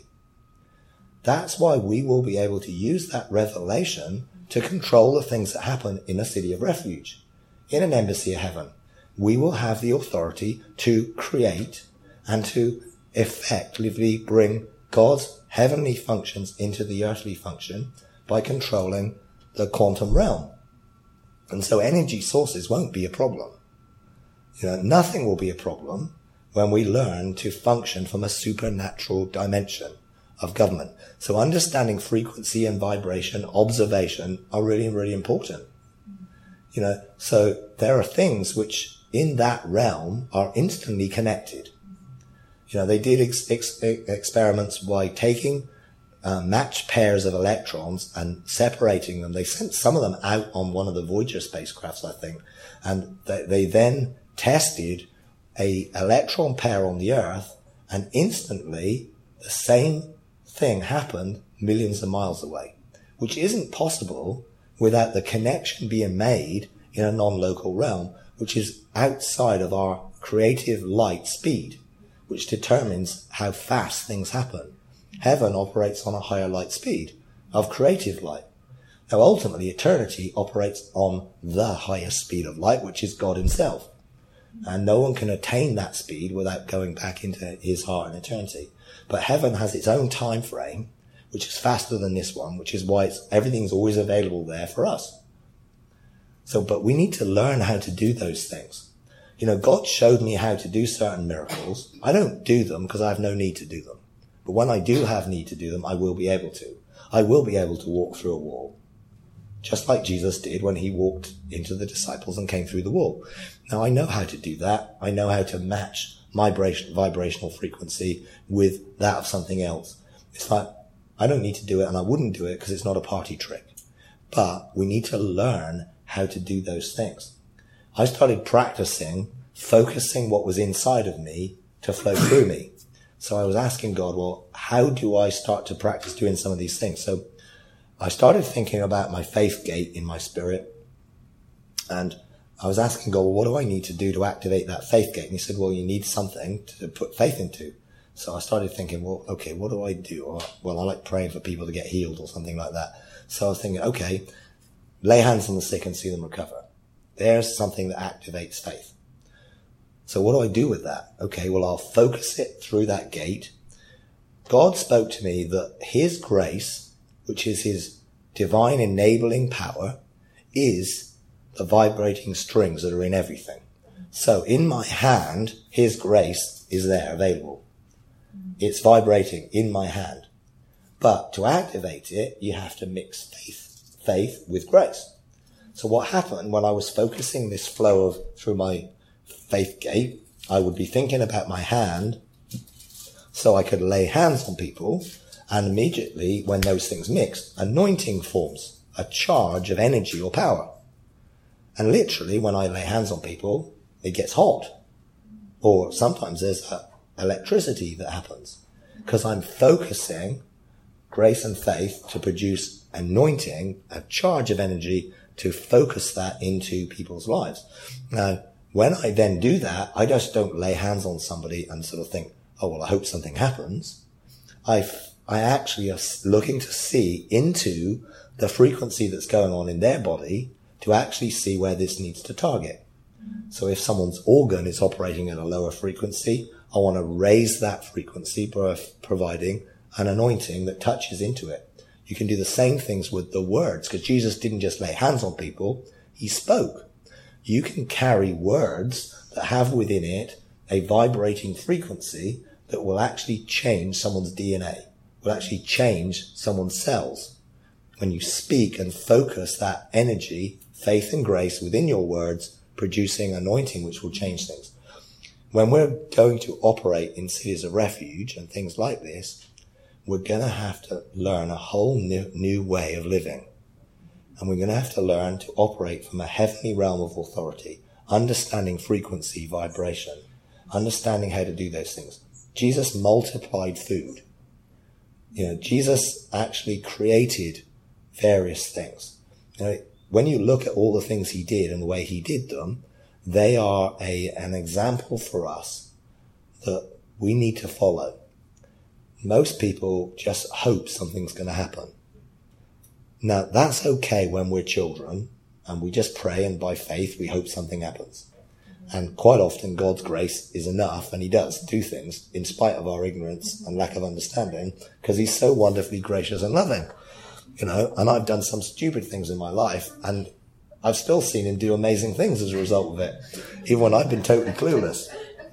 [SPEAKER 1] That's why we will be able to use that revelation to control the things that happen in a city of refuge. In an embassy of heaven, we will have the authority to create and to effectively bring God's heavenly functions into the earthly function by controlling the quantum realm. And so energy sources won't be a problem. You know, nothing will be a problem when we learn to function from a supernatural dimension of government. So understanding frequency and vibration, observation are really, really important. You know, so there are things which in that realm are instantly connected. You know, they did ex- ex- experiments by taking uh, matched pairs of electrons and separating them. They sent some of them out on one of the Voyager spacecrafts, I think, and they, they then tested a electron pair on the Earth, and instantly the same thing happened millions of miles away, which isn't possible without the connection being made in a non-local realm, which is outside of our creative light speed, which determines how fast things happen. Heaven operates on a higher light speed of creative light. Now, ultimately, eternity operates on the highest speed of light, which is God himself. And no one can attain that speed without going back into his heart in eternity. But heaven has its own time frame, which is faster than this one, which is why it's, everything's always available there for us. So, but we need to learn how to do those things. You know, God showed me how to do certain miracles. I don't do them because I have no need to do them. But when I do have need to do them, I will be able to. I will be able to walk through a wall, just like Jesus did when he walked into the disciples and came through the wall. Now, I know how to do that. I know how to match my vibrational frequency with that of something else. It's like, I don't need to do it, and I wouldn't do it because it's not a party trick. But we need to learn how to do those things. I started practicing focusing what was inside of me to flow through me. So I was asking God, well, how do I start to practice doing some of these things? So I started thinking about my faith gate in my spirit, and I was asking God, well, what do I need to do to activate that faith gate? And he said, well, you need something to put faith into. So I started thinking, well, okay, what do I do? Or, well, I like praying for people to get healed or something like that. So I was thinking, okay, lay hands on the sick and see them recover. There's something that activates faith. So what do I do with that? Okay, well, I'll focus it through that gate. God spoke to me that his grace, which is his divine enabling power, is the vibrating strings that are in everything. So in my hand, his grace is there available. It's vibrating in my hand. But to activate it, you have to mix faith, faith with grace. So what happened when I was focusing this flow of through my faith gate, I would be thinking about my hand so I could lay hands on people, and immediately when those things mixed, anointing forms, a charge of energy or power. And literally when I lay hands on people, it gets hot. Or sometimes there's a electricity that happens because I'm focusing grace and faith to produce anointing, a charge of energy to focus that into people's lives. Now, when I then do that, I just don't lay hands on somebody and sort of think, oh, well, I hope something happens. I I actually are looking to see into the frequency that's going on in their body to actually see where this needs to target. So if someone's organ is operating at a lower frequency, I want to raise that frequency by providing an anointing that touches into it. You can do the same things with the words, because Jesus didn't just lay hands on people, he spoke. You can carry words that have within it a vibrating frequency that will actually change someone's D N A, will actually change someone's cells. When you speak and focus that energy, faith and grace within your words, producing anointing which will change things. When we're going to operate in cities of refuge and things like this, we're going to have to learn a whole new, new way of living. And we're going to have to learn to operate from a heavenly realm of authority, understanding frequency, vibration, understanding how to do those things. Jesus multiplied food. You know, Jesus actually created various things. You know, when you look at all the things he did and the way he did them, they are a, an example for us that we need to follow. Most people just hope something's going to happen. Now, that's okay when we're children and we just pray, and by faith we hope something happens. And quite often God's grace is enough, and he does do things in spite of our ignorance and lack of understanding, because he's so wonderfully gracious and loving. You know, and I've done some stupid things in my life, and I've still seen him do amazing things as a result of it, even when I've been totally clueless.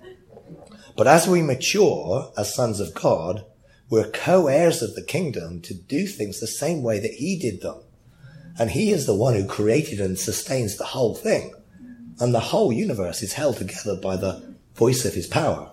[SPEAKER 1] But as we mature as sons of God, we're co-heirs of the kingdom to do things the same way that he did them. And he is the one who created and sustains the whole thing. And the whole universe is held together by the voice of his power.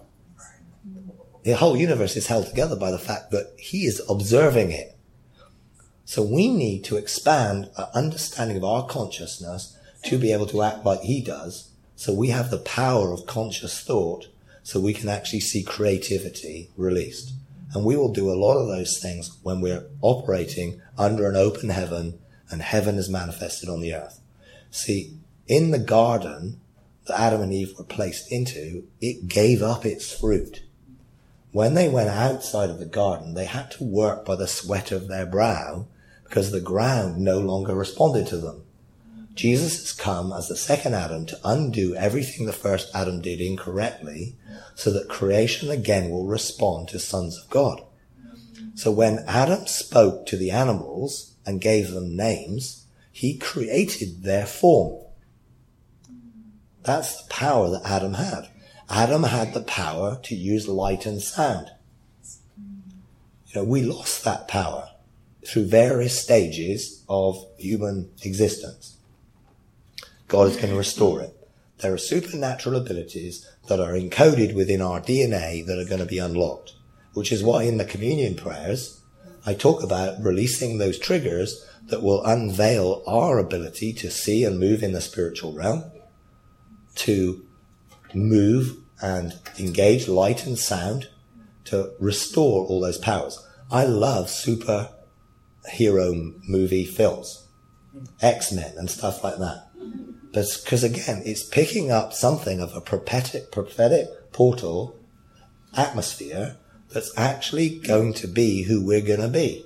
[SPEAKER 1] The whole universe is held together by the fact that he is observing it. So we need to expand our understanding of our consciousness to be able to act like he does. So we have the power of conscious thought, so we can actually see creativity released. And we will do a lot of those things when we're operating under an open heaven and heaven is manifested on the earth. See, in the garden that Adam and Eve were placed into, it gave up its fruit. When they went outside of the garden, they had to work by the sweat of their brow because the ground no longer responded to them. Jesus has come as the second Adam to undo everything the first Adam did incorrectly, so that creation again will respond to sons of God. So when Adam spoke to the animals and gave them names, he created their form. That's the power that Adam had. Adam had the power to use light and sound. You know, we lost that power through various stages of human existence. God is going to restore it. There are supernatural abilities that are encoded within our D N A that are going to be unlocked, which is why in the communion prayers, I talk about releasing those triggers that will unveil our ability to see and move in the spiritual realm, to move and engage light and sound, to restore all those powers. I love superhero movie films, X-Men and stuff like that. Because again, it's picking up something of a prophetic, prophetic portal atmosphere that's actually going to be who we're going to be.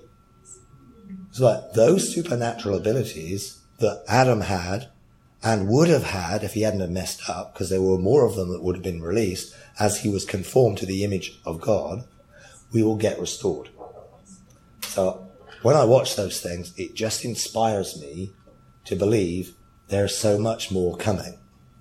[SPEAKER 1] So like those supernatural abilities that Adam had and would have had if he hadn't have messed up, because there were more of them that would have been released as he was conformed to the image of God, we will get restored. So when I watch those things, it just inspires me to believe there's so much more coming.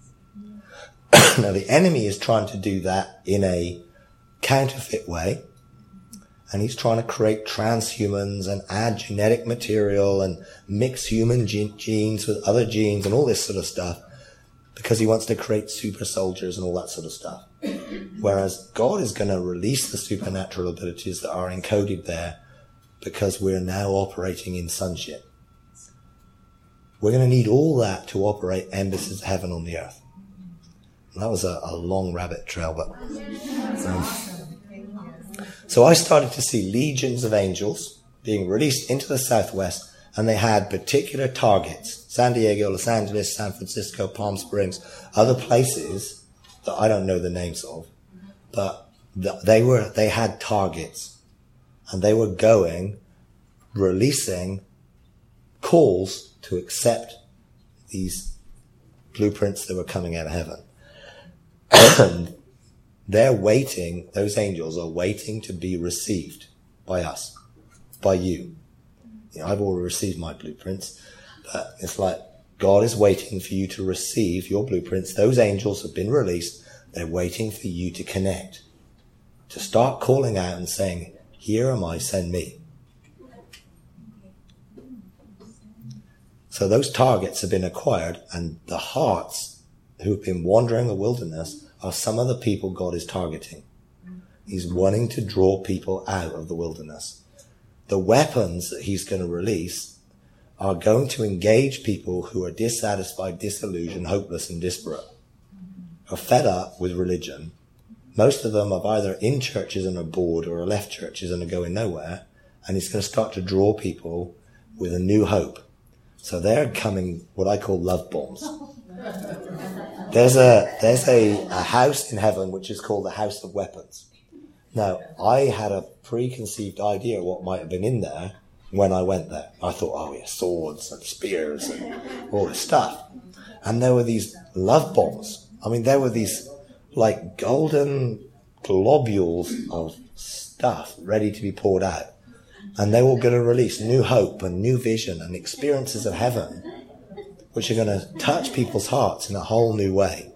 [SPEAKER 1] Now the enemy is trying to do that in a counterfeit way, and he's trying to create transhumans and add genetic material and mix human ge- genes with other genes and all this sort of stuff, because he wants to create super soldiers and all that sort of stuff. Whereas God is going to release the supernatural abilities that are encoded there, because we're now operating in sonship. We're going to need all that to operate embassies of heaven on the earth. And that was a, a long rabbit trail, but um, so I started to see legions of angels being released into the southwest, and they had particular targets: San Diego, Los Angeles, San Francisco, Palm Springs, other places that I don't know the names of, but they were they had targets, and they were going, releasing calls to accept these blueprints that were coming out of heaven. And they're waiting, those angels are waiting to be received by us, by you. You know, I've already received my blueprints, but it's like God is waiting for you to receive your blueprints. Those angels have been released. They're waiting for you to connect, to start calling out and saying, "Here am I, send me." So those targets have been acquired, and the hearts who have been wandering the wilderness are some of the people God is targeting. He's wanting to draw people out of the wilderness. The weapons that he's going to release are going to engage people who are dissatisfied, disillusioned, hopeless, and disparate, are fed up with religion. Most of them are either in churches and are bored, or are left churches and are going nowhere. And he's going to start to draw people with a new hope. So they're coming what I call love bombs. There's a there's a, a house in heaven which is called the House of Weapons. Now, I had a preconceived idea what might have been in there when I went there. I thought, oh yeah, swords and spears and all this stuff. And there were these love bombs. I mean, there were these like golden globules of stuff ready to be poured out. And they were going to release new hope and new vision and experiences of heaven, which are going to touch people's hearts in a whole new way.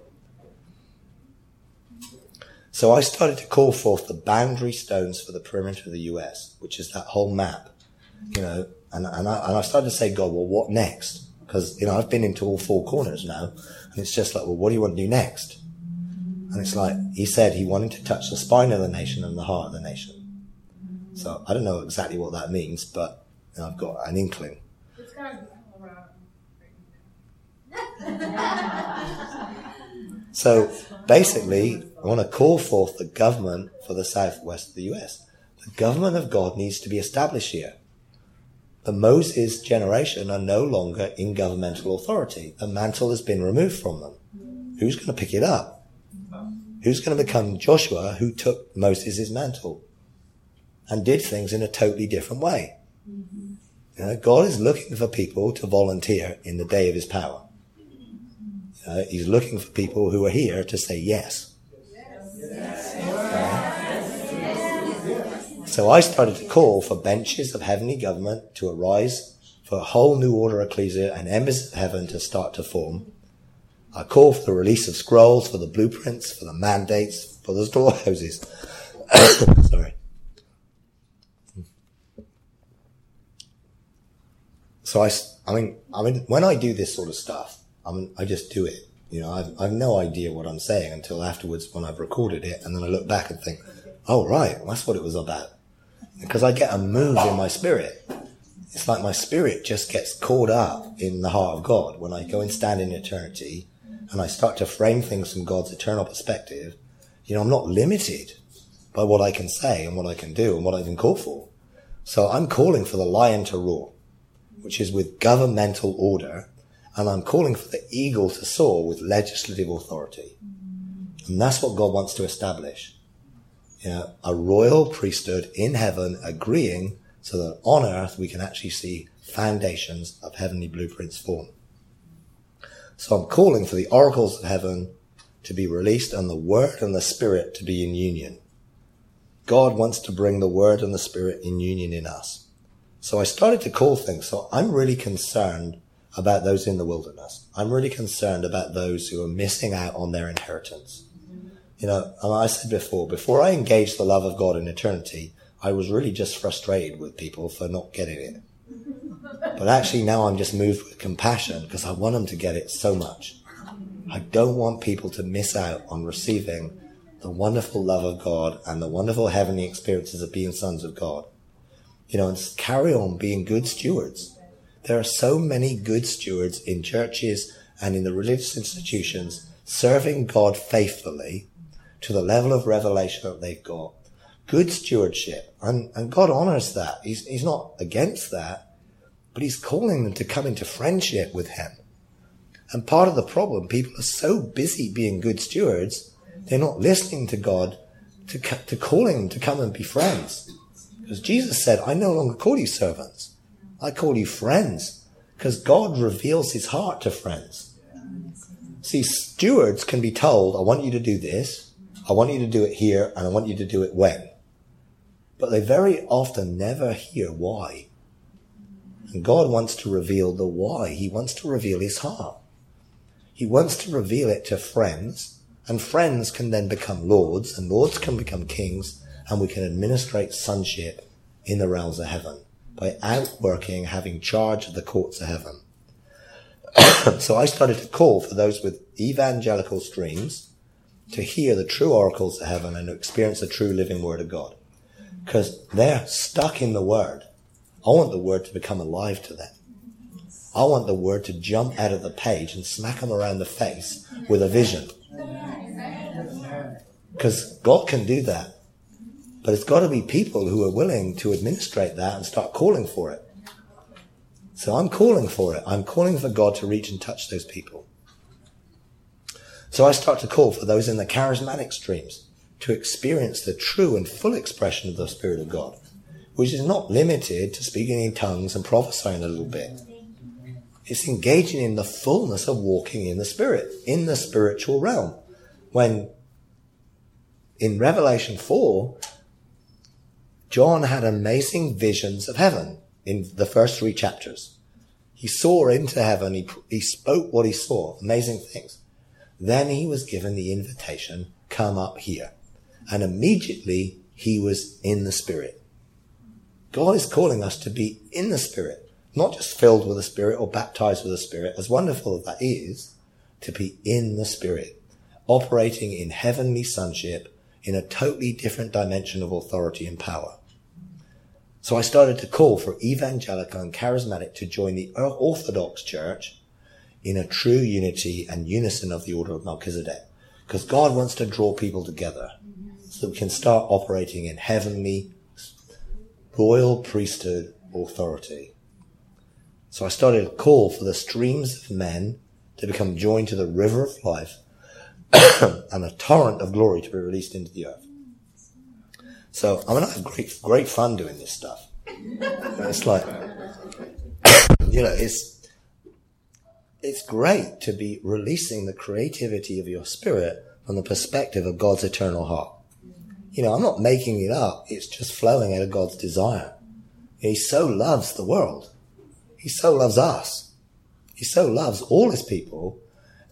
[SPEAKER 1] So I started to call forth the boundary stones for the perimeter of the U S, which is that whole map, you know, and, and, I, and I started to say, God, well, what next? Because, you know, I've been into all four corners now, and it's just like, well, what do you want to do next? And it's like, he said he wanted to touch the spine of the nation and the heart of the nation. So I don't know exactly what that means, but you know, I've got an inkling.
[SPEAKER 2] It's kind of all around.
[SPEAKER 1] So basically, I want to call forth the government for the southwest of the U S. The government of God needs to be established here. The Moses generation are no longer in governmental authority. The mantle has been removed from them. Who's going to pick it up? Who's going to become Joshua, who took Moses' mantle and did things in a totally different way? Mm-hmm. You know, God is looking for people to volunteer in the day of his power. You know, he's looking for people who are here to say yes. Yes. Yes. Yes. So I started to call for benches of heavenly government to arise, for a whole new order ecclesia and embassies of heaven to start to form. I call for the release of scrolls, for the blueprints, for the mandates, for the storehouses. Sorry. So I, I mean, I mean, when I do this sort of stuff, I mean, I just do it. You know, I've, I've no idea what I'm saying until afterwards when I've recorded it, and then I look back and think, oh, right, that's what it was about. Because I get a move in my spirit. It's like my spirit just gets caught up in the heart of God when I go and stand in eternity and I start to frame things from God's eternal perspective. You know, I'm not limited by what I can say and what I can do and what I can call for. So I'm calling for the lion to roar, which is with governmental order, and I'm calling for the eagle to soar with legislative authority. And that's what God wants to establish. You know, a royal priesthood in heaven agreeing so that on earth we can actually see foundations of heavenly blueprints form. So I'm calling for the oracles of heaven to be released and the word and the spirit to be in union. God wants to bring the word and the spirit in union in us. So I started to call things. So I'm really concerned about those in the wilderness. I'm really concerned about those who are missing out on their inheritance. You know, I said before, before I engaged the love of God in eternity, I was really just frustrated with people for not getting it. But actually now I'm just moved with compassion because I want them to get it so much. I don't want people to miss out on receiving the wonderful love of God and the wonderful heavenly experiences of being sons of God. You know, and carry on being good stewards. There are so many good stewards in churches and in the religious institutions serving God faithfully to the level of revelation that they've got. Good stewardship. And, and God honors that. He's, he's not against that, but he's calling them to come into friendship with him. And part of the problem, people are so busy being good stewards, they're not listening to God, to, to calling them to come and be friends. Because Jesus said, I no longer call you servants. I call you friends. Because God reveals his heart to friends. See, stewards can be told, I want you to do this, I want you to do it here, and I want you to do it when. But they very often never hear why. And God wants to reveal the why. He wants to reveal his heart. He wants to reveal it to friends, and friends can then become lords, and lords can become kings, and we can administrate sonship in the realms of heaven by outworking, having charge of the courts of heaven. So I started to call for those with evangelical streams to hear the true oracles of heaven and to experience the true living word of God. Because they're stuck in the word. I want the word to become alive to them. I want the word to jump out of the page and smack them around the face with a vision. Because God can do that. But it's got to be people who are willing to administrate that and start calling for it. So I'm calling for it. I'm calling for God to reach and touch those people. So I start to call for those in the charismatic streams to experience the true and full expression of the Spirit of God, which is not limited to speaking in tongues and prophesying a little bit. It's engaging in the fullness of walking in the Spirit, in the spiritual realm. When in Revelation four, John had amazing visions of heaven in the first three chapters. He saw into heaven. He, he spoke what he saw, amazing things. Then he was given the invitation, come up here. And immediately he was in the Spirit. God is calling us to be in the Spirit, not just filled with the Spirit or baptized with the Spirit, as wonderful as that is, to be in the Spirit, operating in heavenly sonship in a totally different dimension of authority and power. So I started to call for evangelical and charismatic to join the Orthodox Church in a true unity and unison of the order of Melchizedek. Because God wants to draw people together so that we can start operating in heavenly royal priesthood authority. So I started to call for the streams of men to become joined to the river of life and a torrent of glory to be released into the earth. So I'm going to have great, great fun doing this stuff. It's like, you know, it's, it's great to be releasing the creativity of your spirit from the perspective of God's eternal heart. You know, I'm not making it up. It's just flowing out of God's desire. He so loves the world. He so loves us. He so loves all his people.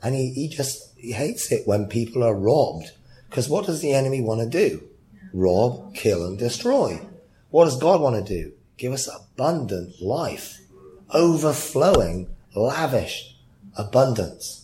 [SPEAKER 1] And he, he just, he hates it when people are robbed. Because what does the enemy want to do? Rob, kill, and destroy. What does God want to do? Give us abundant life. Overflowing, lavish abundance.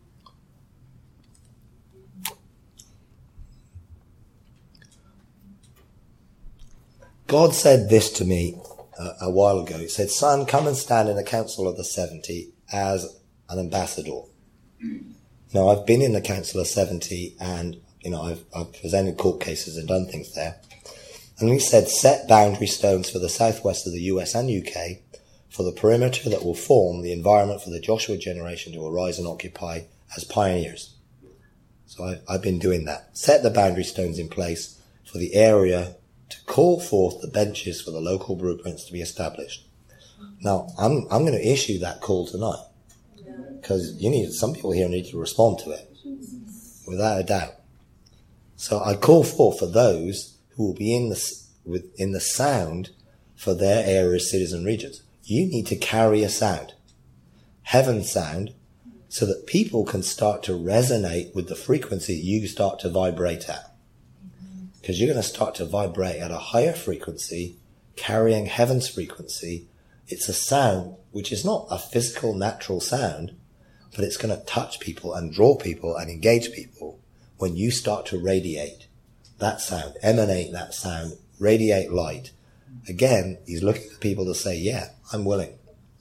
[SPEAKER 1] God said this to me uh, a while ago. He said, son, come and stand in the council of the seventy as an ambassador. Now, I've been in the council of seventy and, you know, I've, I've presented court cases and done things there. And he said, set boundary stones for the southwest of the U S and U K for the perimeter that will form the environment for the Joshua generation to arise and occupy as pioneers. So I've, I've been doing that. Set the boundary stones in place for the area to call forth the benches for the local blueprints to be established. Now, I'm, I'm going to issue that call tonight because you need, some people here need to respond to it without a doubt. So I call forth for those who will be in the, with, in the sound for their areas, cities and regions. You need to carry a sound, heaven sound, so that people can start to resonate with the frequency you start to vibrate at. Because you're going to start to vibrate at a higher frequency, carrying heaven's frequency. It's a sound which is not a physical, natural sound, but it's going to touch people and draw people and engage people when you start to radiate that sound, emanate that sound, radiate light. Again, he's looking for people to say, yeah, I'm willing.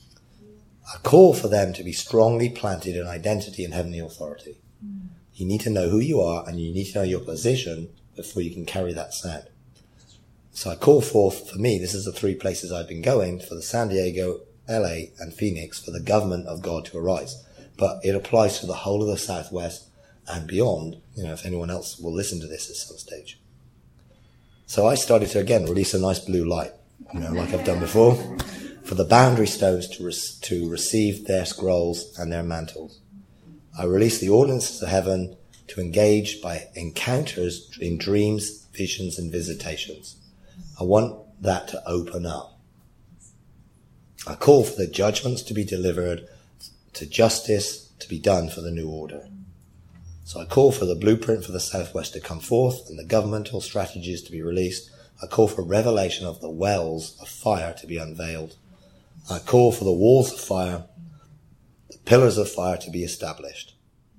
[SPEAKER 1] A call for them to be strongly planted in identity and heavenly authority. You need to know who you are and you need to know your position before you can carry that sound. So I call forth, for me, this is the three places I've been going, for the San Diego, L A, and Phoenix, for the government of God to arise. But it applies to the whole of the Southwest and beyond, you know, if anyone else will listen to this at some stage. So I started to, again, release a nice blue light, you know, like I've done before, for the boundary stones to, re- to receive their scrolls and their mantles. I release the ordinances of heaven to engage by encounters in dreams, visions, and visitations. I want that to open up. I call for the judgments to be delivered, to justice to be done for the new order. So I call for the blueprint for the Southwest to come forth and the governmental strategies to be released. I call for revelation of the wells of fire to be unveiled. I call for the walls of fire, the pillars of fire to be established.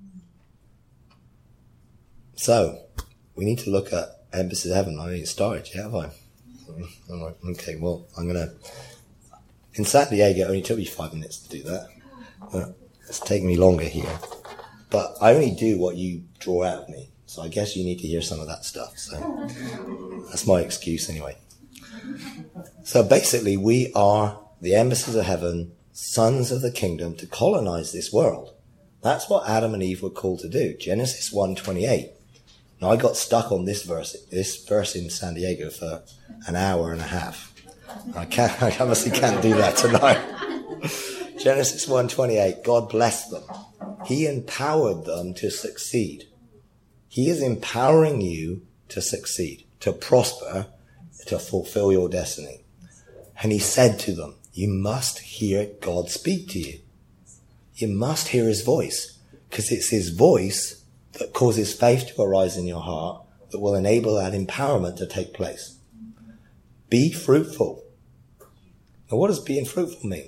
[SPEAKER 1] So, we need to look at Embassies of Heaven. I haven't started yet, have I? All right, okay, well, I'm going to... In San Diego, it only took me five minutes to do that. Uh, it's taken me longer here. But I only do what you draw out of me. So I guess you need to hear some of that stuff. So that's my excuse anyway. So basically, we are the embassies of heaven, sons of the kingdom, to colonize this world. That's what Adam and Eve were called to do. Genesis one twenty-eight. Now, I got stuck on this verse, this verse in San Diego for an hour and a half. I can't, I obviously can't do that tonight. Genesis one twenty-eight, God blessed them. He empowered them to succeed. He is empowering you to succeed, to prosper, to fulfill your destiny. And he said to them, you must hear God speak to you. You must hear his voice, because it's his voice that causes faith to arise in your heart that will enable that empowerment to take place. Be fruitful. Now, what does being fruitful mean?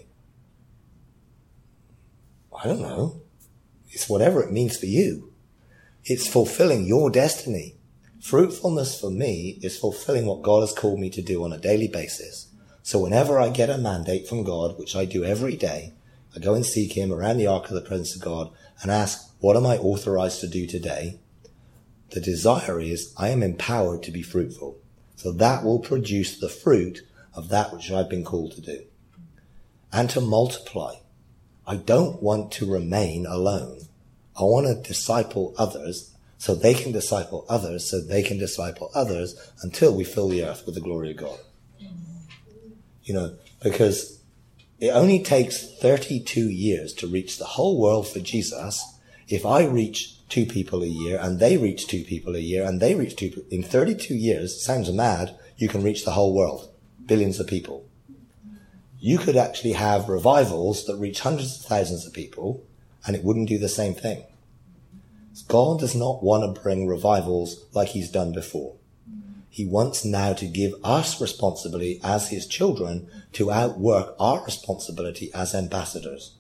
[SPEAKER 1] I don't know. It's whatever it means for you. It's fulfilling your destiny. Fruitfulness for me is fulfilling what God has called me to do on a daily basis. So whenever I get a mandate from God, which I do every day, I go and seek him around the ark of the presence of God and ask, what am I authorized to do today? The desire is I am empowered to be fruitful. So that will produce the fruit of that which I've been called to do. And to multiply. I don't want to remain alone. I want to disciple others so they can disciple others so they can disciple others until we fill the earth with the glory of God. You know, because it only takes thirty-two years to reach the whole world for Jesus. If I reach two people a year and they reach two people a year and they reach two people, in thirty-two years, sounds mad, you can reach the whole world, billions of people. You could actually have revivals that reach hundreds of thousands of people and it wouldn't do the same thing. God does not want to bring revivals like he's done before. He wants now to give us responsibility as his children to outwork our responsibility as ambassadors.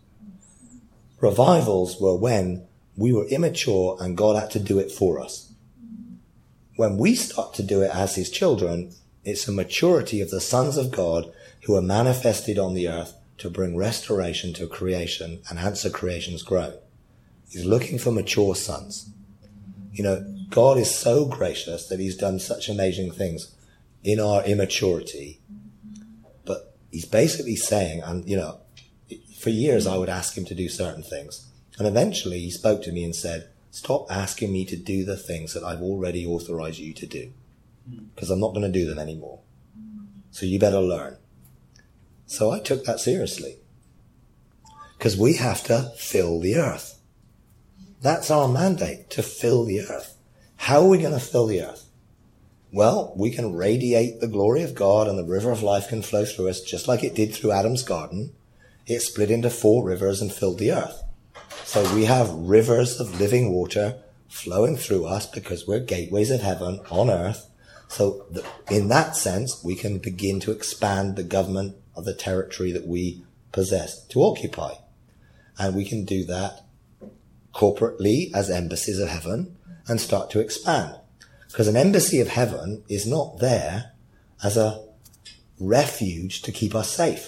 [SPEAKER 1] Revivals were when we were immature and God had to do it for us. When we start to do it as his children, it's a maturity of the sons of God who are manifested on the earth to bring restoration to creation and answer creation's growth. He's looking for mature sons. You know, God is so gracious that he's done such amazing things in our immaturity. But he's basically saying, and you know, for years I would ask him to do certain things. And eventually he spoke to me and said, stop asking me to do the things that I've already authorized you to do. Because I'm not going to do them anymore. So you better learn. So I took that seriously. Because we have to fill the earth. That's our mandate, to fill the earth. How are we going to fill the earth? Well, we can radiate the glory of God and the river of life can flow through us just like it did through Adam's garden. It split into four rivers and filled the earth. So we have rivers of living water flowing through us because we're gateways of heaven on earth. So the, in that sense, we can begin to expand the government of the territory that we possess to occupy. And we can do that corporately as embassies of heaven and start to expand. Because an embassy of heaven is not there as a refuge to keep us safe.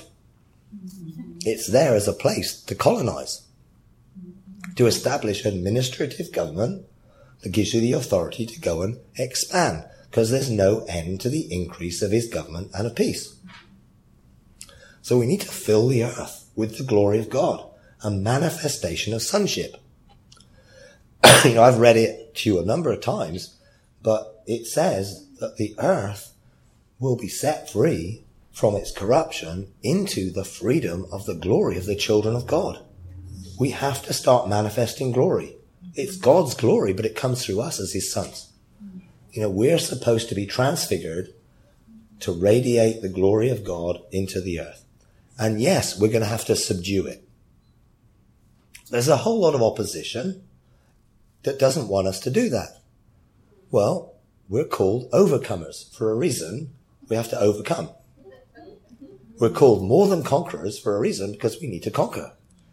[SPEAKER 1] It's there as a place to colonize, to establish administrative government that gives you the authority to go and expand, because there's no end to the increase of his government and of peace. So we need to fill the earth with the glory of God, a manifestation of sonship. You know, I've read it to you a number of times, but it says that the earth will be set free from its corruption into the freedom of the glory of the children of God. We have to start manifesting glory. It's God's glory, but it comes through us as his sons. You know, we're supposed to be transfigured to radiate the glory of God into the earth. And yes, we're going to have to subdue it. There's a whole lot of opposition that doesn't want us to do that. Well, we're called overcomers for a reason. We have to overcome. We're called more than conquerors for a reason, because we need to conquer.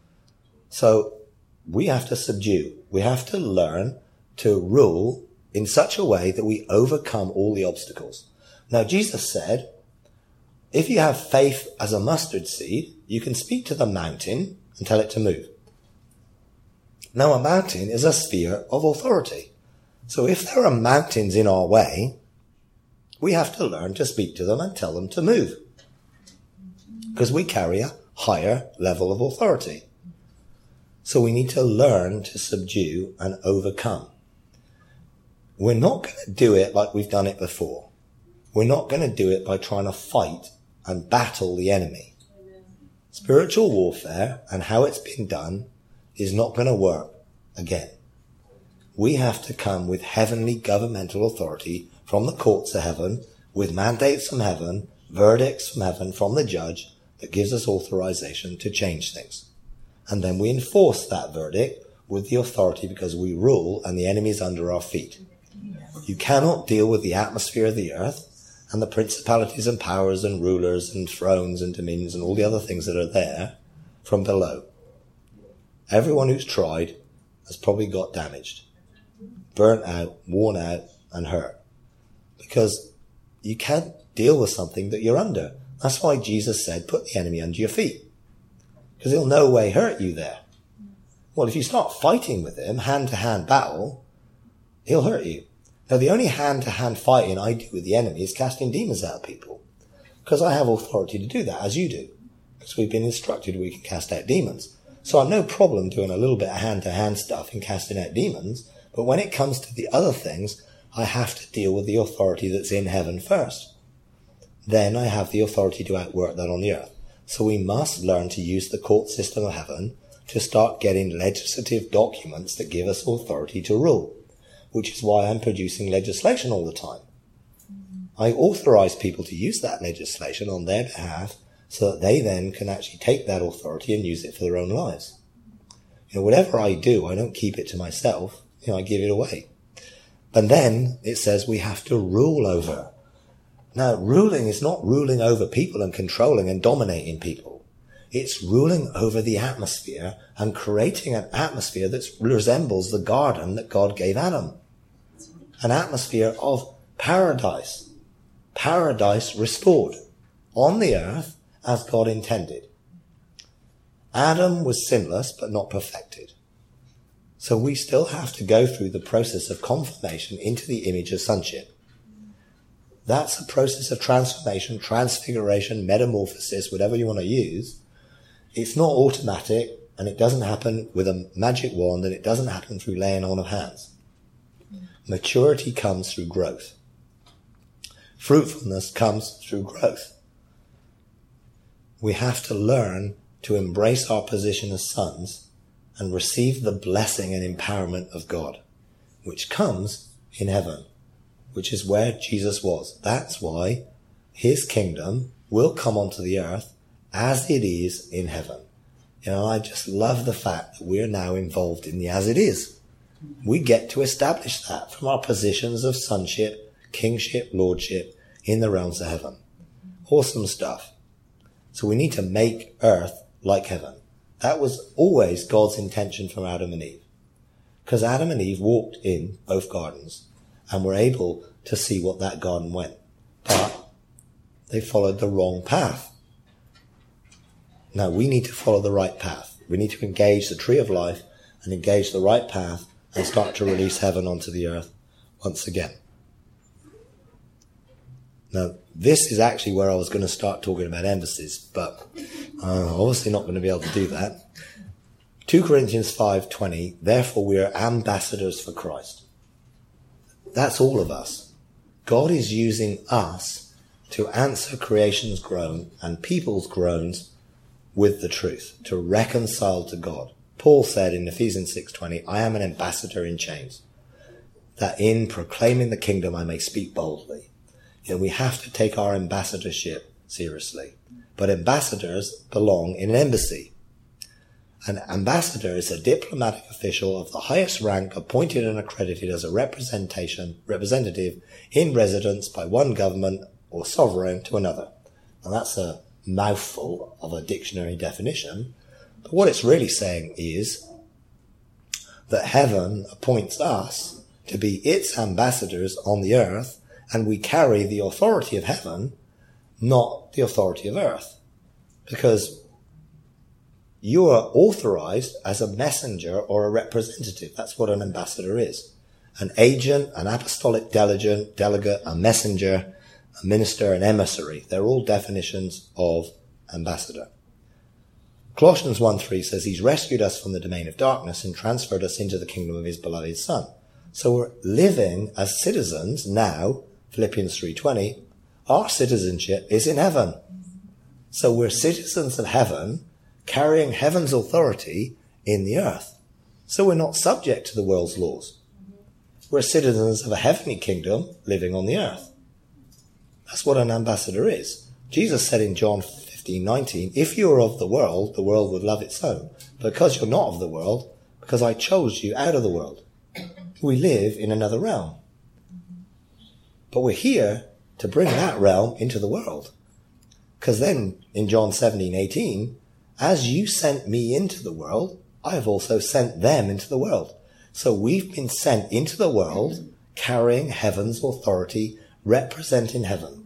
[SPEAKER 1] So we have to subdue. We have to learn to rule in such a way that we overcome all the obstacles. Now, Jesus said, if you have faith as a mustard seed, you can speak to the mountain and tell it to move. Now, a mountain is a sphere of authority. So if there are mountains in our way, we have to learn to speak to them and tell them to move. Because we carry a higher level of authority. So we need to learn to subdue and overcome. We're not going to do it like we've done it before. We're not going to do it by trying to fight and battle the enemy. Spiritual warfare and how it's been done is not going to work again. We have to come with heavenly governmental authority from the courts of heaven, with mandates from heaven, verdicts from heaven, from the judge, that gives us authorization to change things. And then we enforce that verdict with the authority because we rule and the enemy is under our feet. You cannot deal with the atmosphere of the earth and the principalities and powers and rulers and thrones and dominions and all the other things that are there from below. Everyone who's tried has probably got damaged, burnt out, worn out, and hurt. Because you can't deal with something that you're under. That's why Jesus said, put the enemy under your feet. Because he'll no way hurt you there. Well, if you start fighting with him, hand-to-hand battle, he'll hurt you. Now, the only hand-to-hand fighting I do with the enemy is casting demons out of people. Because I have authority to do that, as you do. Because we've been instructed we can cast out demons. So I've no problem doing a little bit of hand-to-hand stuff and casting out demons. But when it comes to the other things, I have to deal with the authority that's in heaven first. Then I have the authority to outwork that on the earth. So we must learn to use the court system of heaven to start getting legislative documents that give us authority to rule, which is why I'm producing legislation all the time. I authorize people to use that legislation on their behalf so that they then can actually take that authority and use it for their own lives. You know, whatever I do, I don't keep it to myself. You know, I give it away. But then it says we have to rule over. Now, ruling is not ruling over people and controlling and dominating people. It's ruling over the atmosphere and creating an atmosphere that resembles the garden that God gave Adam. An atmosphere of paradise. Paradise restored on the earth as God intended. Adam was sinless but not perfected. So we still have to go through the process of conformation into the image of sonship. That's a process of transformation, transfiguration, metamorphosis, whatever you want to use. It's not automatic, and it doesn't happen with a magic wand, and it doesn't happen through laying on of hands. Maturity comes through growth. Fruitfulness comes through growth. We have to learn to embrace our position as sons and receive the blessing and empowerment of God, which comes in heaven, which is where Jesus was. That's why his kingdom will come onto the earth as it is in heaven. You know, I just love the fact that we're now involved in the as it is. We get to establish that from our positions of sonship, kingship, lordship in the realms of heaven. Awesome stuff. So we need to make earth like heaven. That was always God's intention from Adam and Eve. Because Adam and Eve walked in both gardens and were able to see what that garden went. But they followed the wrong path. Now we need to follow the right path. We need to engage the tree of life and engage the right path and start to release heaven onto the earth once again. Now, this is actually where I was going to start talking about embassies, but uh, obviously not going to be able to do that. Second Corinthians five twenty, therefore we are ambassadors for Christ. That's all of us. God is using us to answer creation's groan and people's groans with the truth, to reconcile to God. Paul said in Ephesians six twenty, I am an ambassador in chains, that in proclaiming the kingdom I may speak boldly. You know, we have to take our ambassadorship seriously. But ambassadors belong in an embassy. An ambassador is a diplomatic official of the highest rank appointed and accredited as a representation, representative in residence by one government or sovereign to another. Now that's a mouthful of a dictionary definition. But what it's really saying is that heaven appoints us to be its ambassadors on the earth, and we carry the authority of heaven, not the authority of earth. Because you are authorized as a messenger or a representative. That's what an ambassador is. An agent, an apostolic delegate, delegate, a messenger, a minister, an emissary. They're all definitions of ambassador. Colossians one three says he's rescued us from the domain of darkness and transferred us into the kingdom of his beloved Son. So we're living as citizens now. Philippians three twenty, our citizenship is in heaven. So we're citizens of heaven, carrying heaven's authority in the earth. So we're not subject to the world's laws. We're citizens of a heavenly kingdom living on the earth. That's what an ambassador is. Jesus said in John fifteen nineteen, if you are of the world, the world would love its own. Because you're not of the world, because I chose you out of the world. We live in another realm. But we're here to bring that realm into the world. Because then, in John seventeen eighteen, as you sent me into the world, I have also sent them into the world. So we've been sent into the world, carrying heaven's authority, representing heaven.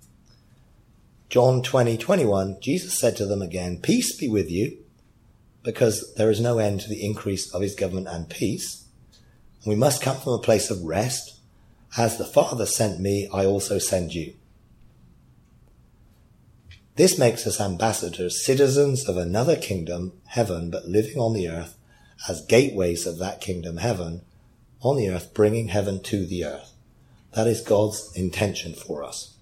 [SPEAKER 1] John twenty twenty-one, Jesus said to them again, peace be with you, because there is no end to the increase of his government and peace. And we must come from a place of rest. As the Father sent me, I also send you. This makes us ambassadors, citizens of another kingdom, heaven, but living on the earth as gateways of that kingdom, heaven, on the earth, bringing heaven to the earth. That is God's intention for us.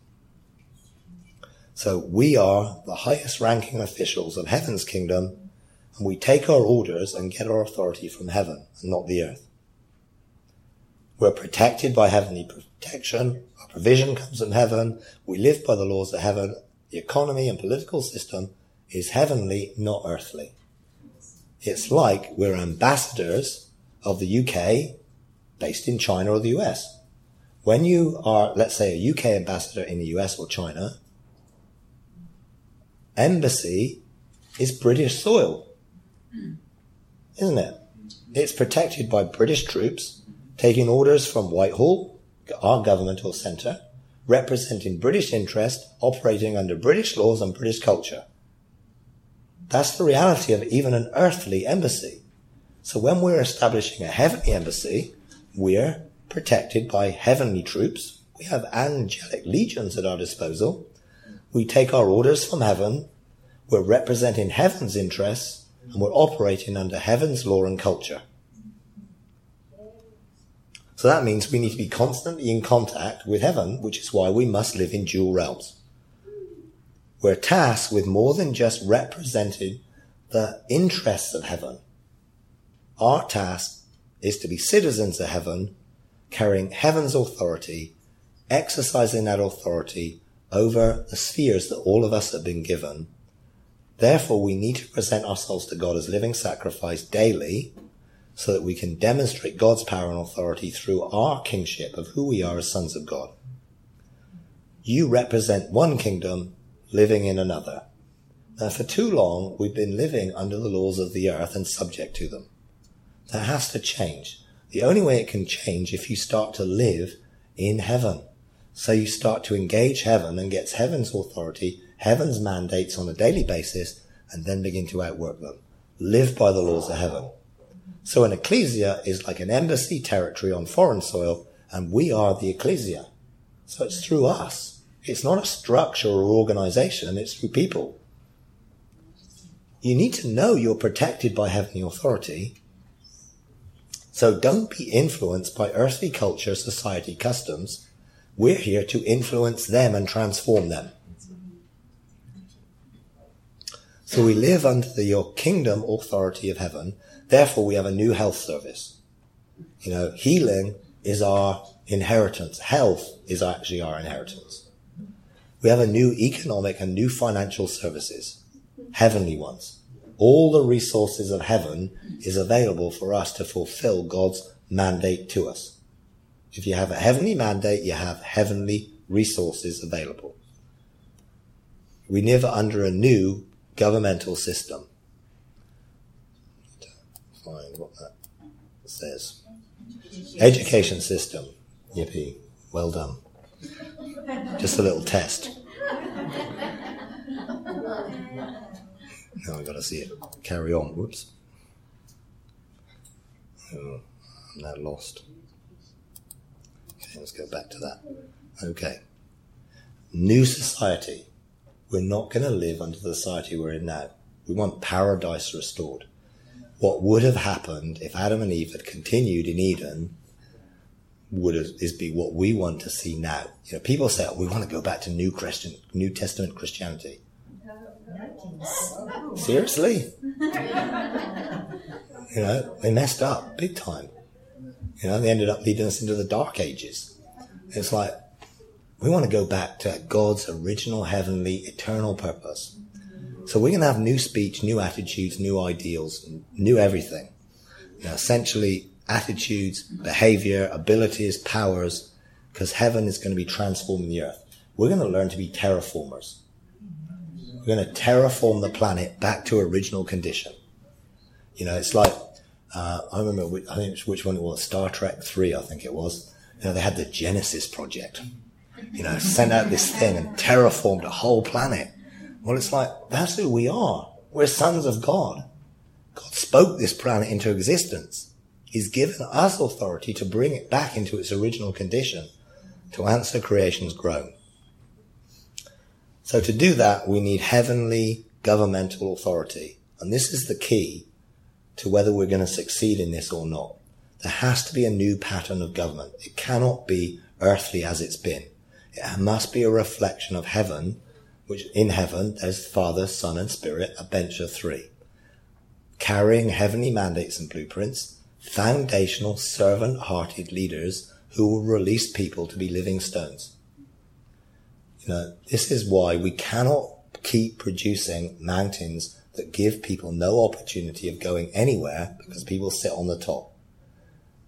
[SPEAKER 1] So we are the highest ranking officials of heaven's kingdom, and we take our orders and get our authority from heaven and not the earth. We're protected by heavenly protection. Our provision comes from heaven. We live by the laws of heaven. The economy and political system is heavenly, not earthly. It's like we're ambassadors of the U K based in China or the U S. When you are, let's say, a U K ambassador in the U S or China, embassy is British soil, isn't it? It's protected by British troops, taking orders from Whitehall, our governmental centre, representing British interest, operating under British laws and British culture. That's the reality of even an earthly embassy. So when we're establishing a heavenly embassy, we're protected by heavenly troops. We have angelic legions at our disposal. We take our orders from heaven. We're representing heaven's interests, and we're operating under heaven's law and culture. So that means we need to be constantly in contact with heaven, which is why we must live in dual realms. We're tasked with more than just representing the interests of heaven. Our task is to be citizens of heaven, carrying heaven's authority, exercising that authority over the spheres that all of us have been given. Therefore, we need to present ourselves to God as living sacrifice daily, so that we can demonstrate God's power and authority through our kingship of who we are as sons of God. You represent one kingdom, living in another. Now, for too long, we've been living under the laws of the earth and subject to them. That has to change. The only way it can change if you start to live in heaven. So you start to engage heaven and get heaven's authority, heaven's mandates on a daily basis, and then begin to outwork them. Live by the laws of heaven. So an ecclesia is like an embassy territory on foreign soil, and we are the ecclesia. So it's through us. It's not a structure or organization, it's through people. You need to know you're protected by heavenly authority. So don't be influenced by earthly culture, society, customs. We're here to influence them and transform them. So we live under the your kingdom authority of heaven. Therefore, we have a new health service. You know, healing is our inheritance. Health is actually our inheritance. We have a new economic and new financial services, heavenly ones. All the resources of heaven is available for us to fulfill God's mandate to us. If you have a heavenly mandate, you have heavenly resources available. We live under a new governmental system. Find what that says. Education system. Yippee. Well done. Just a little test. Now I've got to see it. Carry on. Whoops. Oh, I'm now lost. Okay, let's go back to that. Okay. New society. We're not going to live under the society we're in now. We want paradise restored. What would have happened if Adam and Eve had continued in Eden would have, is be what we want to see now. You know, people say, oh, we want to go back to New Christian, New Testament Christianity. Seriously? You know, they messed up big time. You know, they ended up leading us into the dark ages. It's like, we want to go back to God's original heavenly eternal purpose. So we're going to have new speech, new attitudes, new ideals, new everything. You know, essentially, attitudes, behavior, abilities, powers, because heaven is going to be transforming the earth. We're going to learn to be terraformers. We're going to terraform the planet back to original condition. You know, it's like, uh, I remember, which, I think which one it was, Star Trek three, I think it was. You know, they had the Genesis project. You know, sent out this thing and terraformed a whole planet. Well, it's like, that's who we are. We're sons of God. God spoke this planet into existence. He's given us authority to bring it back into its original condition, to answer creation's groan. So to do that, we need heavenly governmental authority. And this is the key to whether we're going to succeed in this or not. There has to be a new pattern of government. It cannot be earthly as it's been. It must be a reflection of heaven, which in heaven there's Father, Son and Spirit, a bench of three, carrying heavenly mandates and blueprints, foundational servant-hearted leaders who will release people to be living stones. You know, this is why we cannot keep producing mountains that give people no opportunity of going anywhere because people sit on the top.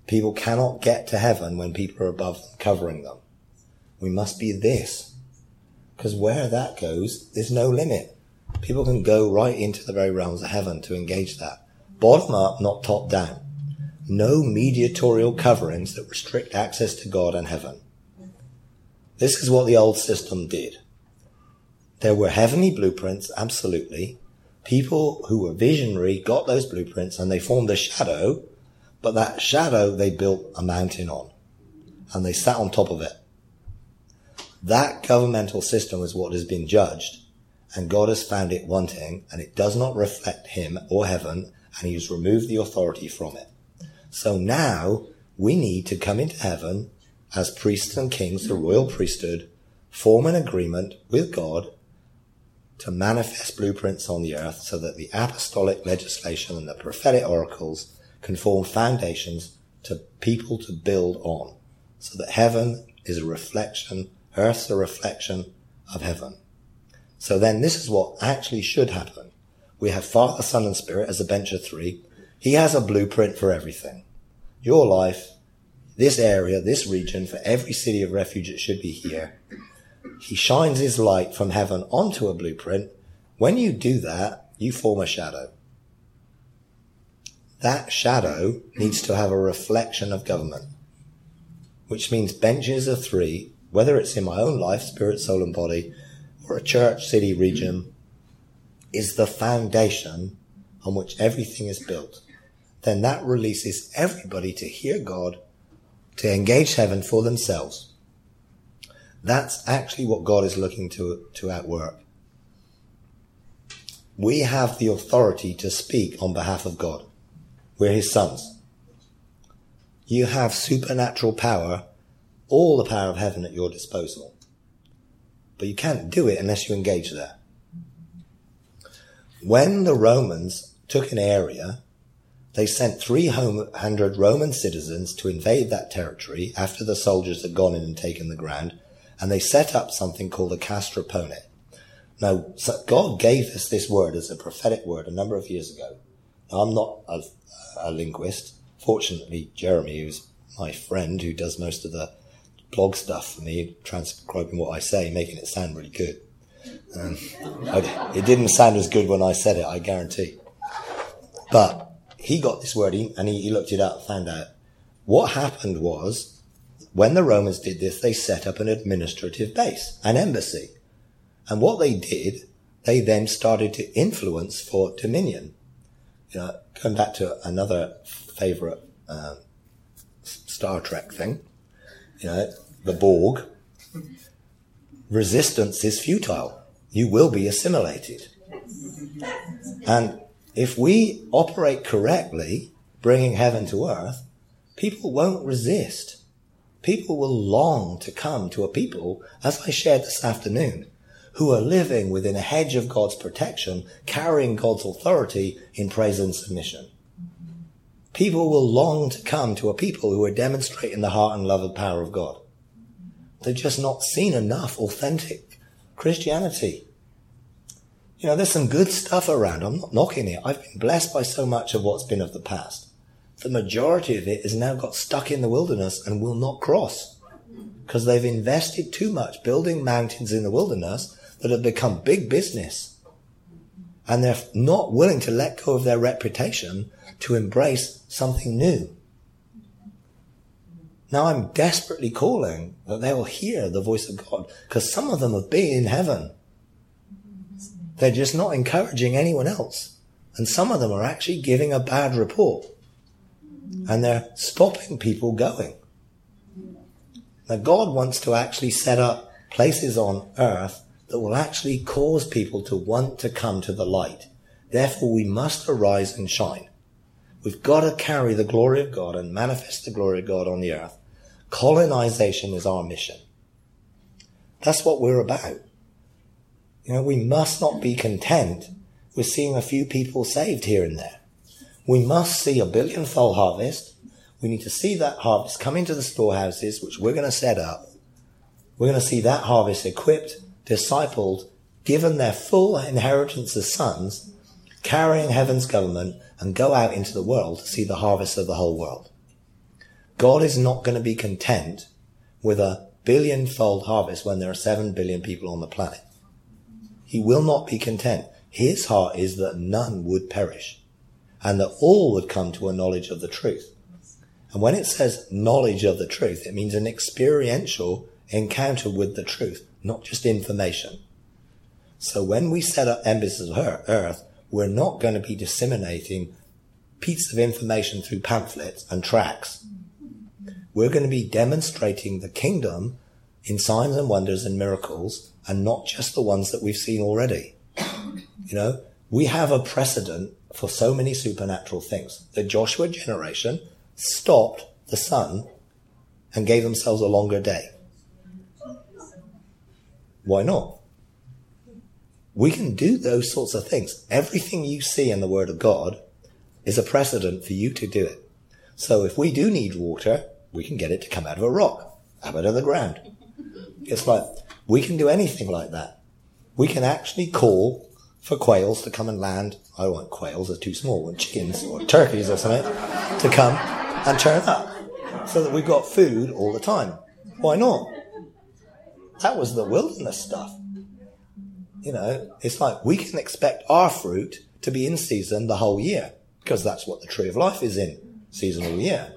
[SPEAKER 1] People cannot get to heaven when people are above them, covering them. We must be this. Because where that goes, there's no limit. People can go right into the very realms of heaven to engage that. Bottom up, not top down. No mediatorial coverings that restrict access to God and heaven. This is what the old system did. There were heavenly blueprints, absolutely. People who were visionary got those blueprints and they formed a shadow, but that shadow they built a mountain on. And they sat on top of it. That governmental system is what has been judged, and God has found it wanting, and it does not reflect him or heaven, and he has removed the authority from it. So now we need to come into heaven as priests and kings, the royal priesthood, form an agreement with God to manifest blueprints on the earth so that the apostolic legislation and the prophetic oracles can form foundations to people to build on, so that heaven is a reflection, earth's a reflection of heaven. So then this is what actually should happen. We have Father, Son, and Spirit as a bench of three. He has a blueprint for everything. Your life, this area, this region, for every city of refuge that should be here. He shines his light from heaven onto a blueprint. When you do that, you form a shadow. That shadow needs to have a reflection of government, which means benches of three, whether it's in my own life, spirit, soul, and body, or a church, city, region, is the foundation on which everything is built. Then that releases everybody to hear God, to engage heaven for themselves. That's actually what God is looking to, to outwork. We have the authority to speak on behalf of God. We're his sons. You have supernatural power, all the power of heaven at your disposal. But you can't do it unless you engage there. When the Romans took an area, they sent three hundred Roman citizens to invade that territory after the soldiers had gone in and taken the ground, and they set up something called a castra pone. Now, so God gave us this word as a prophetic word a number of years ago. Now, I'm not a, a linguist. Fortunately, Jeremy, who's my friend, who does most of the blog stuff for me, transcribing what I say, making it sound really good. Um, I, it didn't sound as good when I said it, I guarantee. But he got this word and he, he looked it up, found out. What happened was, when the Romans did this, they set up an administrative base, an embassy. And what they did, they then started to influence for dominion. You know, going back to another favourite um, Star Trek thing, you know, the Borg. Resistance is futile. You will be assimilated. And if we operate correctly, bringing heaven to earth, people won't resist. People will long to come to a people, as I shared this afternoon, who are living within a hedge of God's protection, carrying God's authority in praise and submission. People will long to come to a people who are demonstrating the heart and love and power of God. They've just not seen enough authentic Christianity. You know, there's some good stuff around. I'm not knocking it. I've been blessed by so much of what's been of the past. The majority of it has now got stuck in the wilderness and will not cross, because they've invested too much building mountains in the wilderness that have become big business. And they're not willing to let go of their reputation to embrace something new. Now I'm desperately calling that they will hear the voice of God, because some of them have been in heaven. They're just not encouraging anyone else. And some of them are actually giving a bad report. And they're stopping people going. Now God wants to actually set up places on earth that will actually cause people to want to come to the light. Therefore we must arise and shine. We've got to carry the glory of God and manifest the glory of God on the earth. Colonization is our mission. That's what we're about. You know, we must not be content with seeing a few people saved here and there. We must see a billionfold harvest. We need to see that harvest come into the storehouses, which we're going to set up. We're going to see that harvest equipped, discipled, given their full inheritance as sons, carrying heaven's government, and go out into the world to see the harvest of the whole world. God is not going to be content with a billion-fold harvest when there are seven billion people on the planet. He will not be content. His heart is that none would perish and that all would come to a knowledge of the truth. And when it says knowledge of the truth, it means an experiential encounter with the truth, not just information. So when we set up Embassies of Earth, we're not going to be disseminating pieces of information through pamphlets and tracts. We're going to be demonstrating the kingdom in signs and wonders and miracles, and not just the ones that we've seen already. You know, we have a precedent for so many supernatural things. The Joshua generation stopped the sun and gave themselves a longer day. Why not? We can do those sorts of things. Everything you see in the Word of God is a precedent for you to do it. So if we do need water, we can get it to come out of a rock, out of the ground. It's like, we can do anything like that. We can actually call for quails to come and land. I don't want quails, they're too small, and chickens or turkeys or something to come and turn up so that we've got food all the time. Why not? That was the wilderness stuff. You know, it's like we can expect our fruit to be in season the whole year because that's what the tree of life is in, season all year.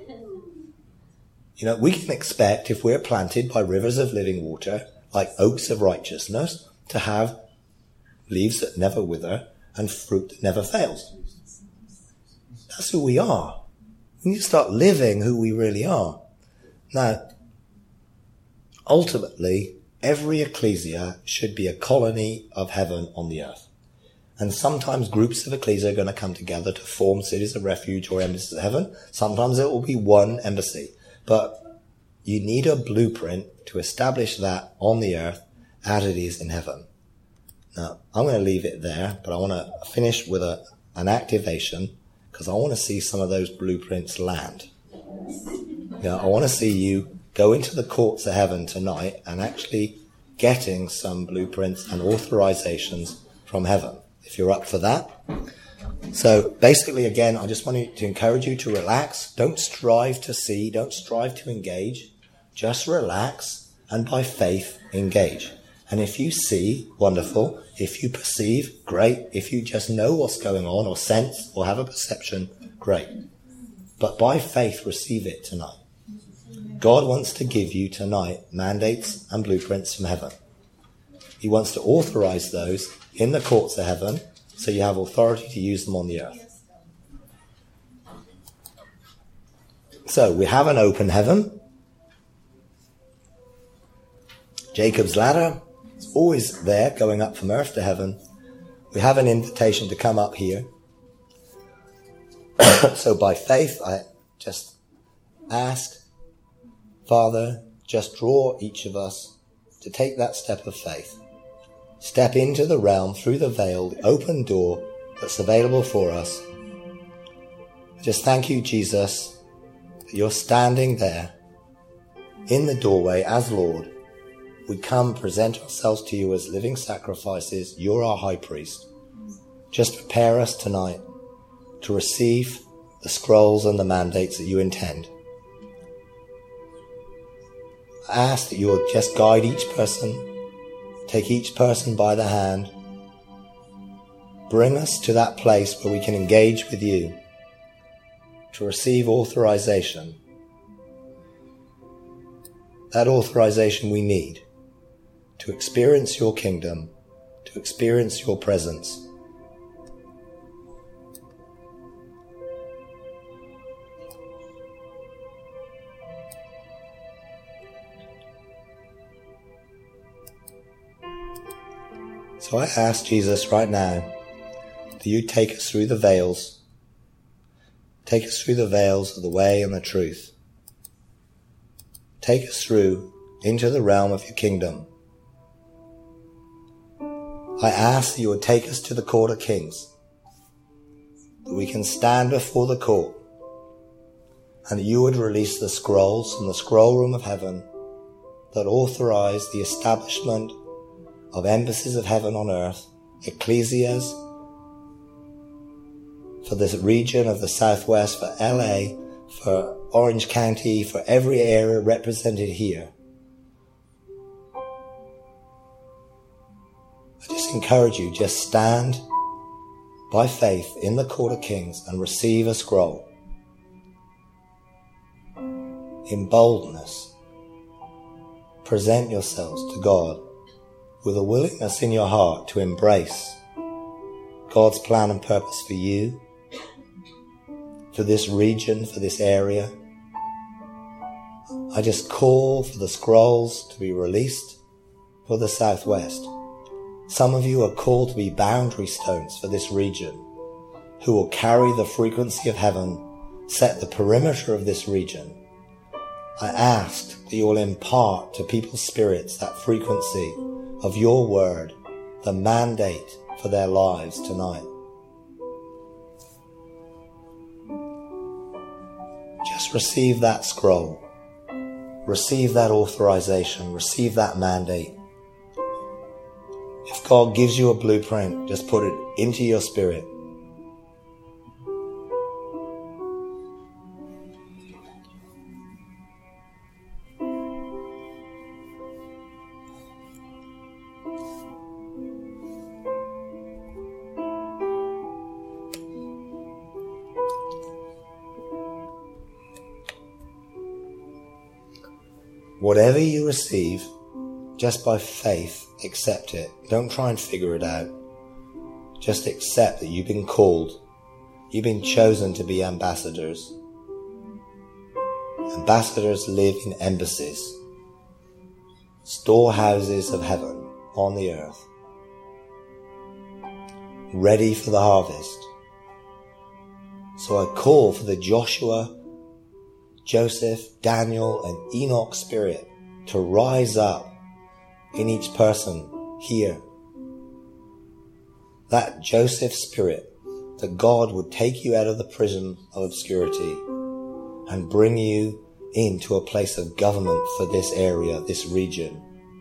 [SPEAKER 1] You know, we can expect, if we're planted by rivers of living water, like oaks of righteousness, to have leaves that never wither and fruit that never fails. That's who we are. We need to start living who we really are. Now, ultimately, every ecclesia should be a colony of heaven on the earth. And sometimes groups of ecclesia are going to come together to form cities of refuge or embassies of heaven. Sometimes it will be one embassy. But you need a blueprint to establish that on the earth as it is in heaven. Now, I'm going to leave it there, but I want to finish with a, an activation because I want to see some of those blueprints land. You know, I want to see you go into the courts of heaven tonight and actually getting some blueprints and authorizations from heaven, if you're up for that. So basically, again, I just want to encourage you to relax. Don't strive to see. Don't strive to engage. Just relax and by faith engage. And if you see, wonderful. If you perceive, great. If you just know what's going on or sense or have a perception, great. But by faith, receive it tonight. God wants to give you tonight mandates and blueprints from heaven. He wants to authorize those in the courts of heaven so you have authority to use them on the earth. So we have an open heaven. Jacob's ladder is always there going up from earth to heaven. We have an invitation to come up here. So by faith, I just ask, Father, just draw each of us to take that step of faith. Step into the realm through the veil, the open door that's available for us. Just thank you, Jesus, that you're standing there in the doorway as Lord. We come present ourselves to you as living sacrifices. You're our high priest. Just prepare us tonight to receive the scrolls and the mandates that you intend. I ask that you will just guide each person, take each person by the hand, bring us to that place where we can engage with you to receive authorization. That authorization we need to experience your kingdom, to experience your presence. So I ask Jesus right now, do you take us through the veils? Take us through the veils of the way and the truth. Take us through into the realm of your kingdom. I ask that you would take us to the court of kings, that we can stand before the court, and that you would release the scrolls from the scroll room of heaven that authorize the establishment of embassies of heaven on earth, ecclesias, for this region of the Southwest, for L A, for Orange County, for every area represented here. I just encourage you, just stand by faith in the Court of Kings and receive a scroll in boldness. Present yourselves to God with a willingness in your heart to embrace God's plan and purpose for you, for this region, for this area. I just call for the scrolls to be released for the Southwest. Some of you are called to be boundary stones for this region, who will carry the frequency of heaven, set the perimeter of this region. I ask that you will impart to people's spirits that frequency of your word, the mandate for their lives tonight. Just receive that scroll. Receive that authorization. Receive that mandate. If God gives you a blueprint, just put it into your spirit. Whatever you receive, just by faith, accept it. Don't try and figure it out. Just accept that you've been called. You've been chosen to be ambassadors. Ambassadors live in embassies, storehouses of heaven on the earth, ready for the harvest. So I call for the Joshua, Joseph, Daniel, and Enoch spirit to rise up in each person here. That Joseph spirit, that God would take you out of the prison of obscurity and bring you into a place of government for this area, this region.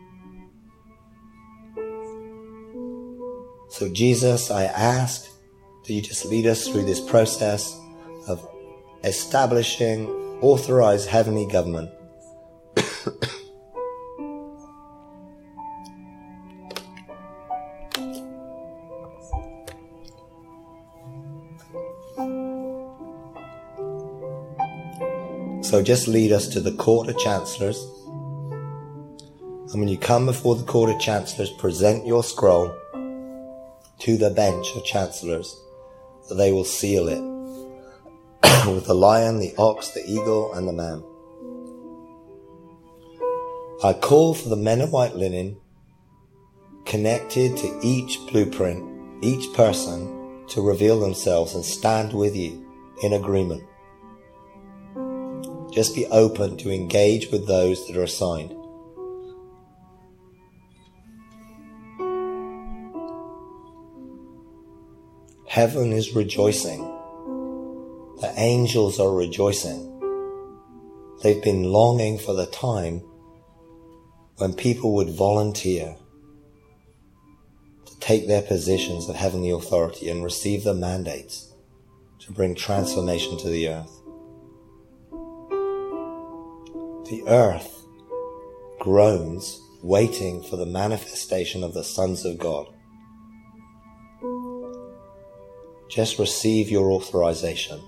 [SPEAKER 1] So Jesus, I ask that you just lead us through this process of establishing authorized heavenly government. So just lead us to the Court of Chancellors. And when you come before the Court of Chancellors, present your scroll to the bench of Chancellors, that they will seal it with the lion, the ox, the eagle, and the man. I call for the men of white linen connected to each blueprint, each person, to reveal themselves and stand with you in agreement. Just be open to engage with those that are assigned. Heaven is rejoicing. The angels are rejoicing. They've been longing for the time when people would volunteer to take their positions of heavenly authority and receive the mandates to bring transformation to the earth. The earth groans, waiting for the manifestation of the sons of God. Just receive your authorization.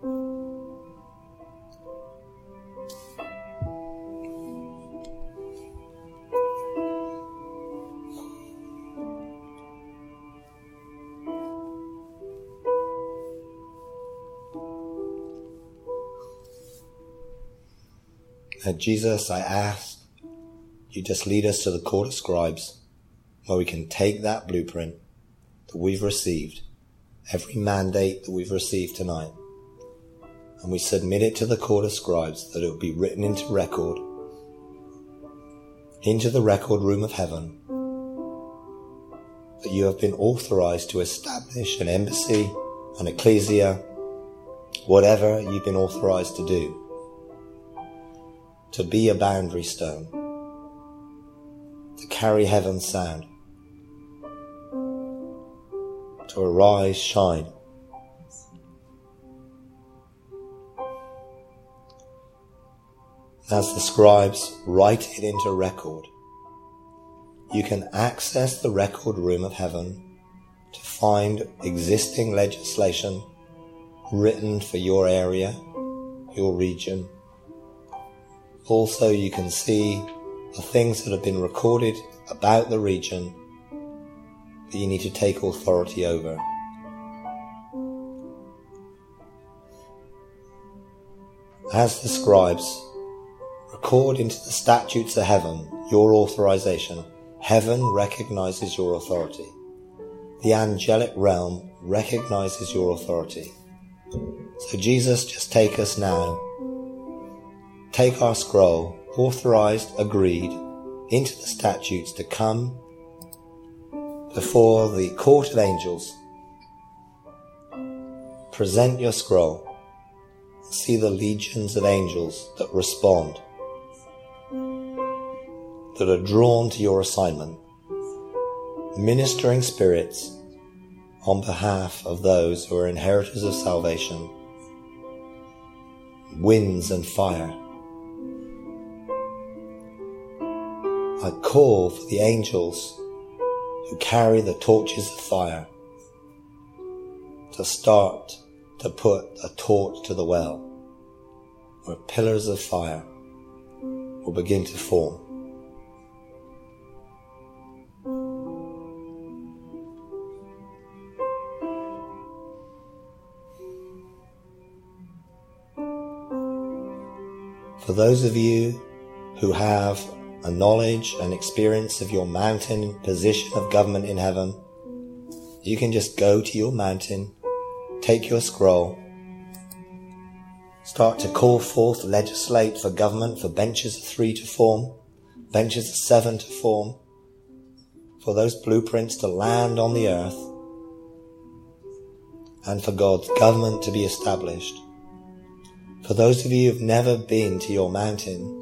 [SPEAKER 1] And Jesus, I ask you just lead us to the Court of Scribes, where we can take that blueprint that we've received, every mandate that we've received tonight, and we submit it to the Court of Scribes, that it will be written into record, into the record room of heaven, that you have been authorized to establish an embassy, an ecclesia, whatever you've been authorized to do, to be a boundary stone, to carry heaven's sound, to arise, shine. as the scribes write it into record, you can access the record room of heaven to find existing legislation written for your area, your region. Also, you can see the things that have been recorded about the region that you need to take authority over. As the scribes record into the statutes of heaven your authorization, heaven recognizes your authority. The angelic realm recognizes your authority. So Jesus, just take us now. Take our scroll, authorized, agreed, into the statutes to come before the court of angels. Present your scroll. See the legions of angels that respond, that are drawn to your assignment, ministering spirits on behalf of those who are inheritors of salvation, winds and fire. I call for the angels who carry the torches of fire to start to put a torch to the well, where pillars of fire will begin to form. For those of you who have a knowledge and experience of your mountain position of government in heaven, you can just go to your mountain, take your scroll, start to call forth, legislate for government, for benches of three to form, benches of seven to form, for those blueprints to land on the earth, and for God's government to be established. For those of you who've never been to your mountain,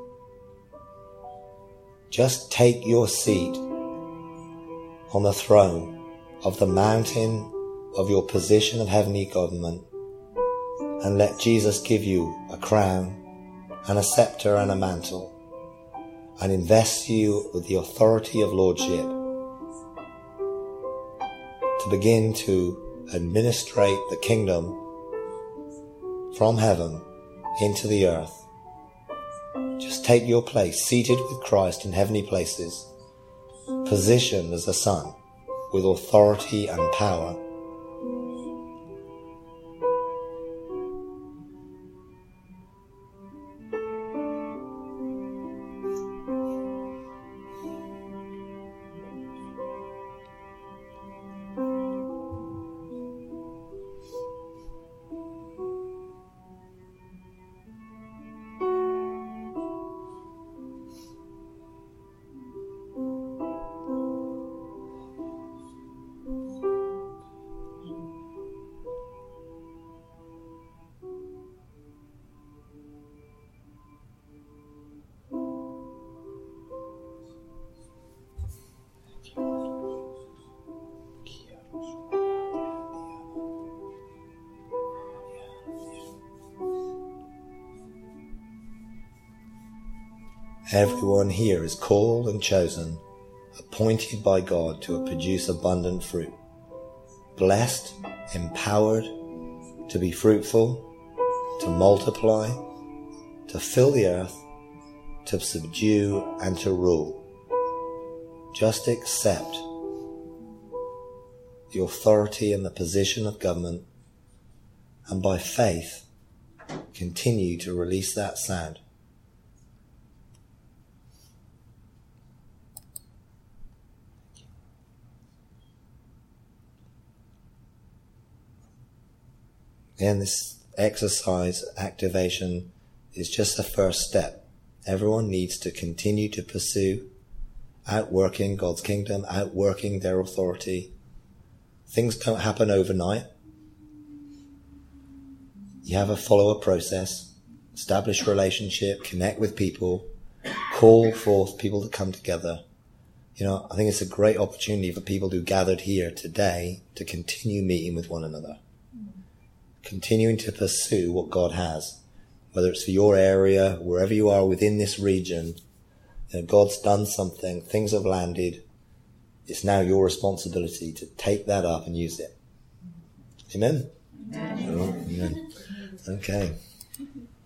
[SPEAKER 1] just take your seat on the throne of the mountain of your position of heavenly government, and let Jesus give you a crown and a scepter and a mantle, and invest you with the authority of lordship to begin to administrate the kingdom from heaven into the earth. Just take your place, seated with Christ in heavenly places, positioned as a son with authority and power. Everyone here is called and chosen, appointed by God to produce abundant fruit, blessed, empowered to be fruitful, to multiply, to fill the earth, to subdue and to rule. Just accept the authority and the position of government, and by faith continue to release that sound. And this exercise activation is just the first step. Everyone needs to continue to pursue outworking God's kingdom, outworking their authority. Things don't happen overnight. You have to follow a process, establish relationship, connect with people, call forth people to come together. You know, I think it's a great opportunity for people who gathered here today to continue meeting with one another. Continuing to pursue what God has. whether it's for your area, wherever you are within this region, you know, God's done something, things have landed. It's now your responsibility to take that up and use it. Amen? Amen. Amen. Okay.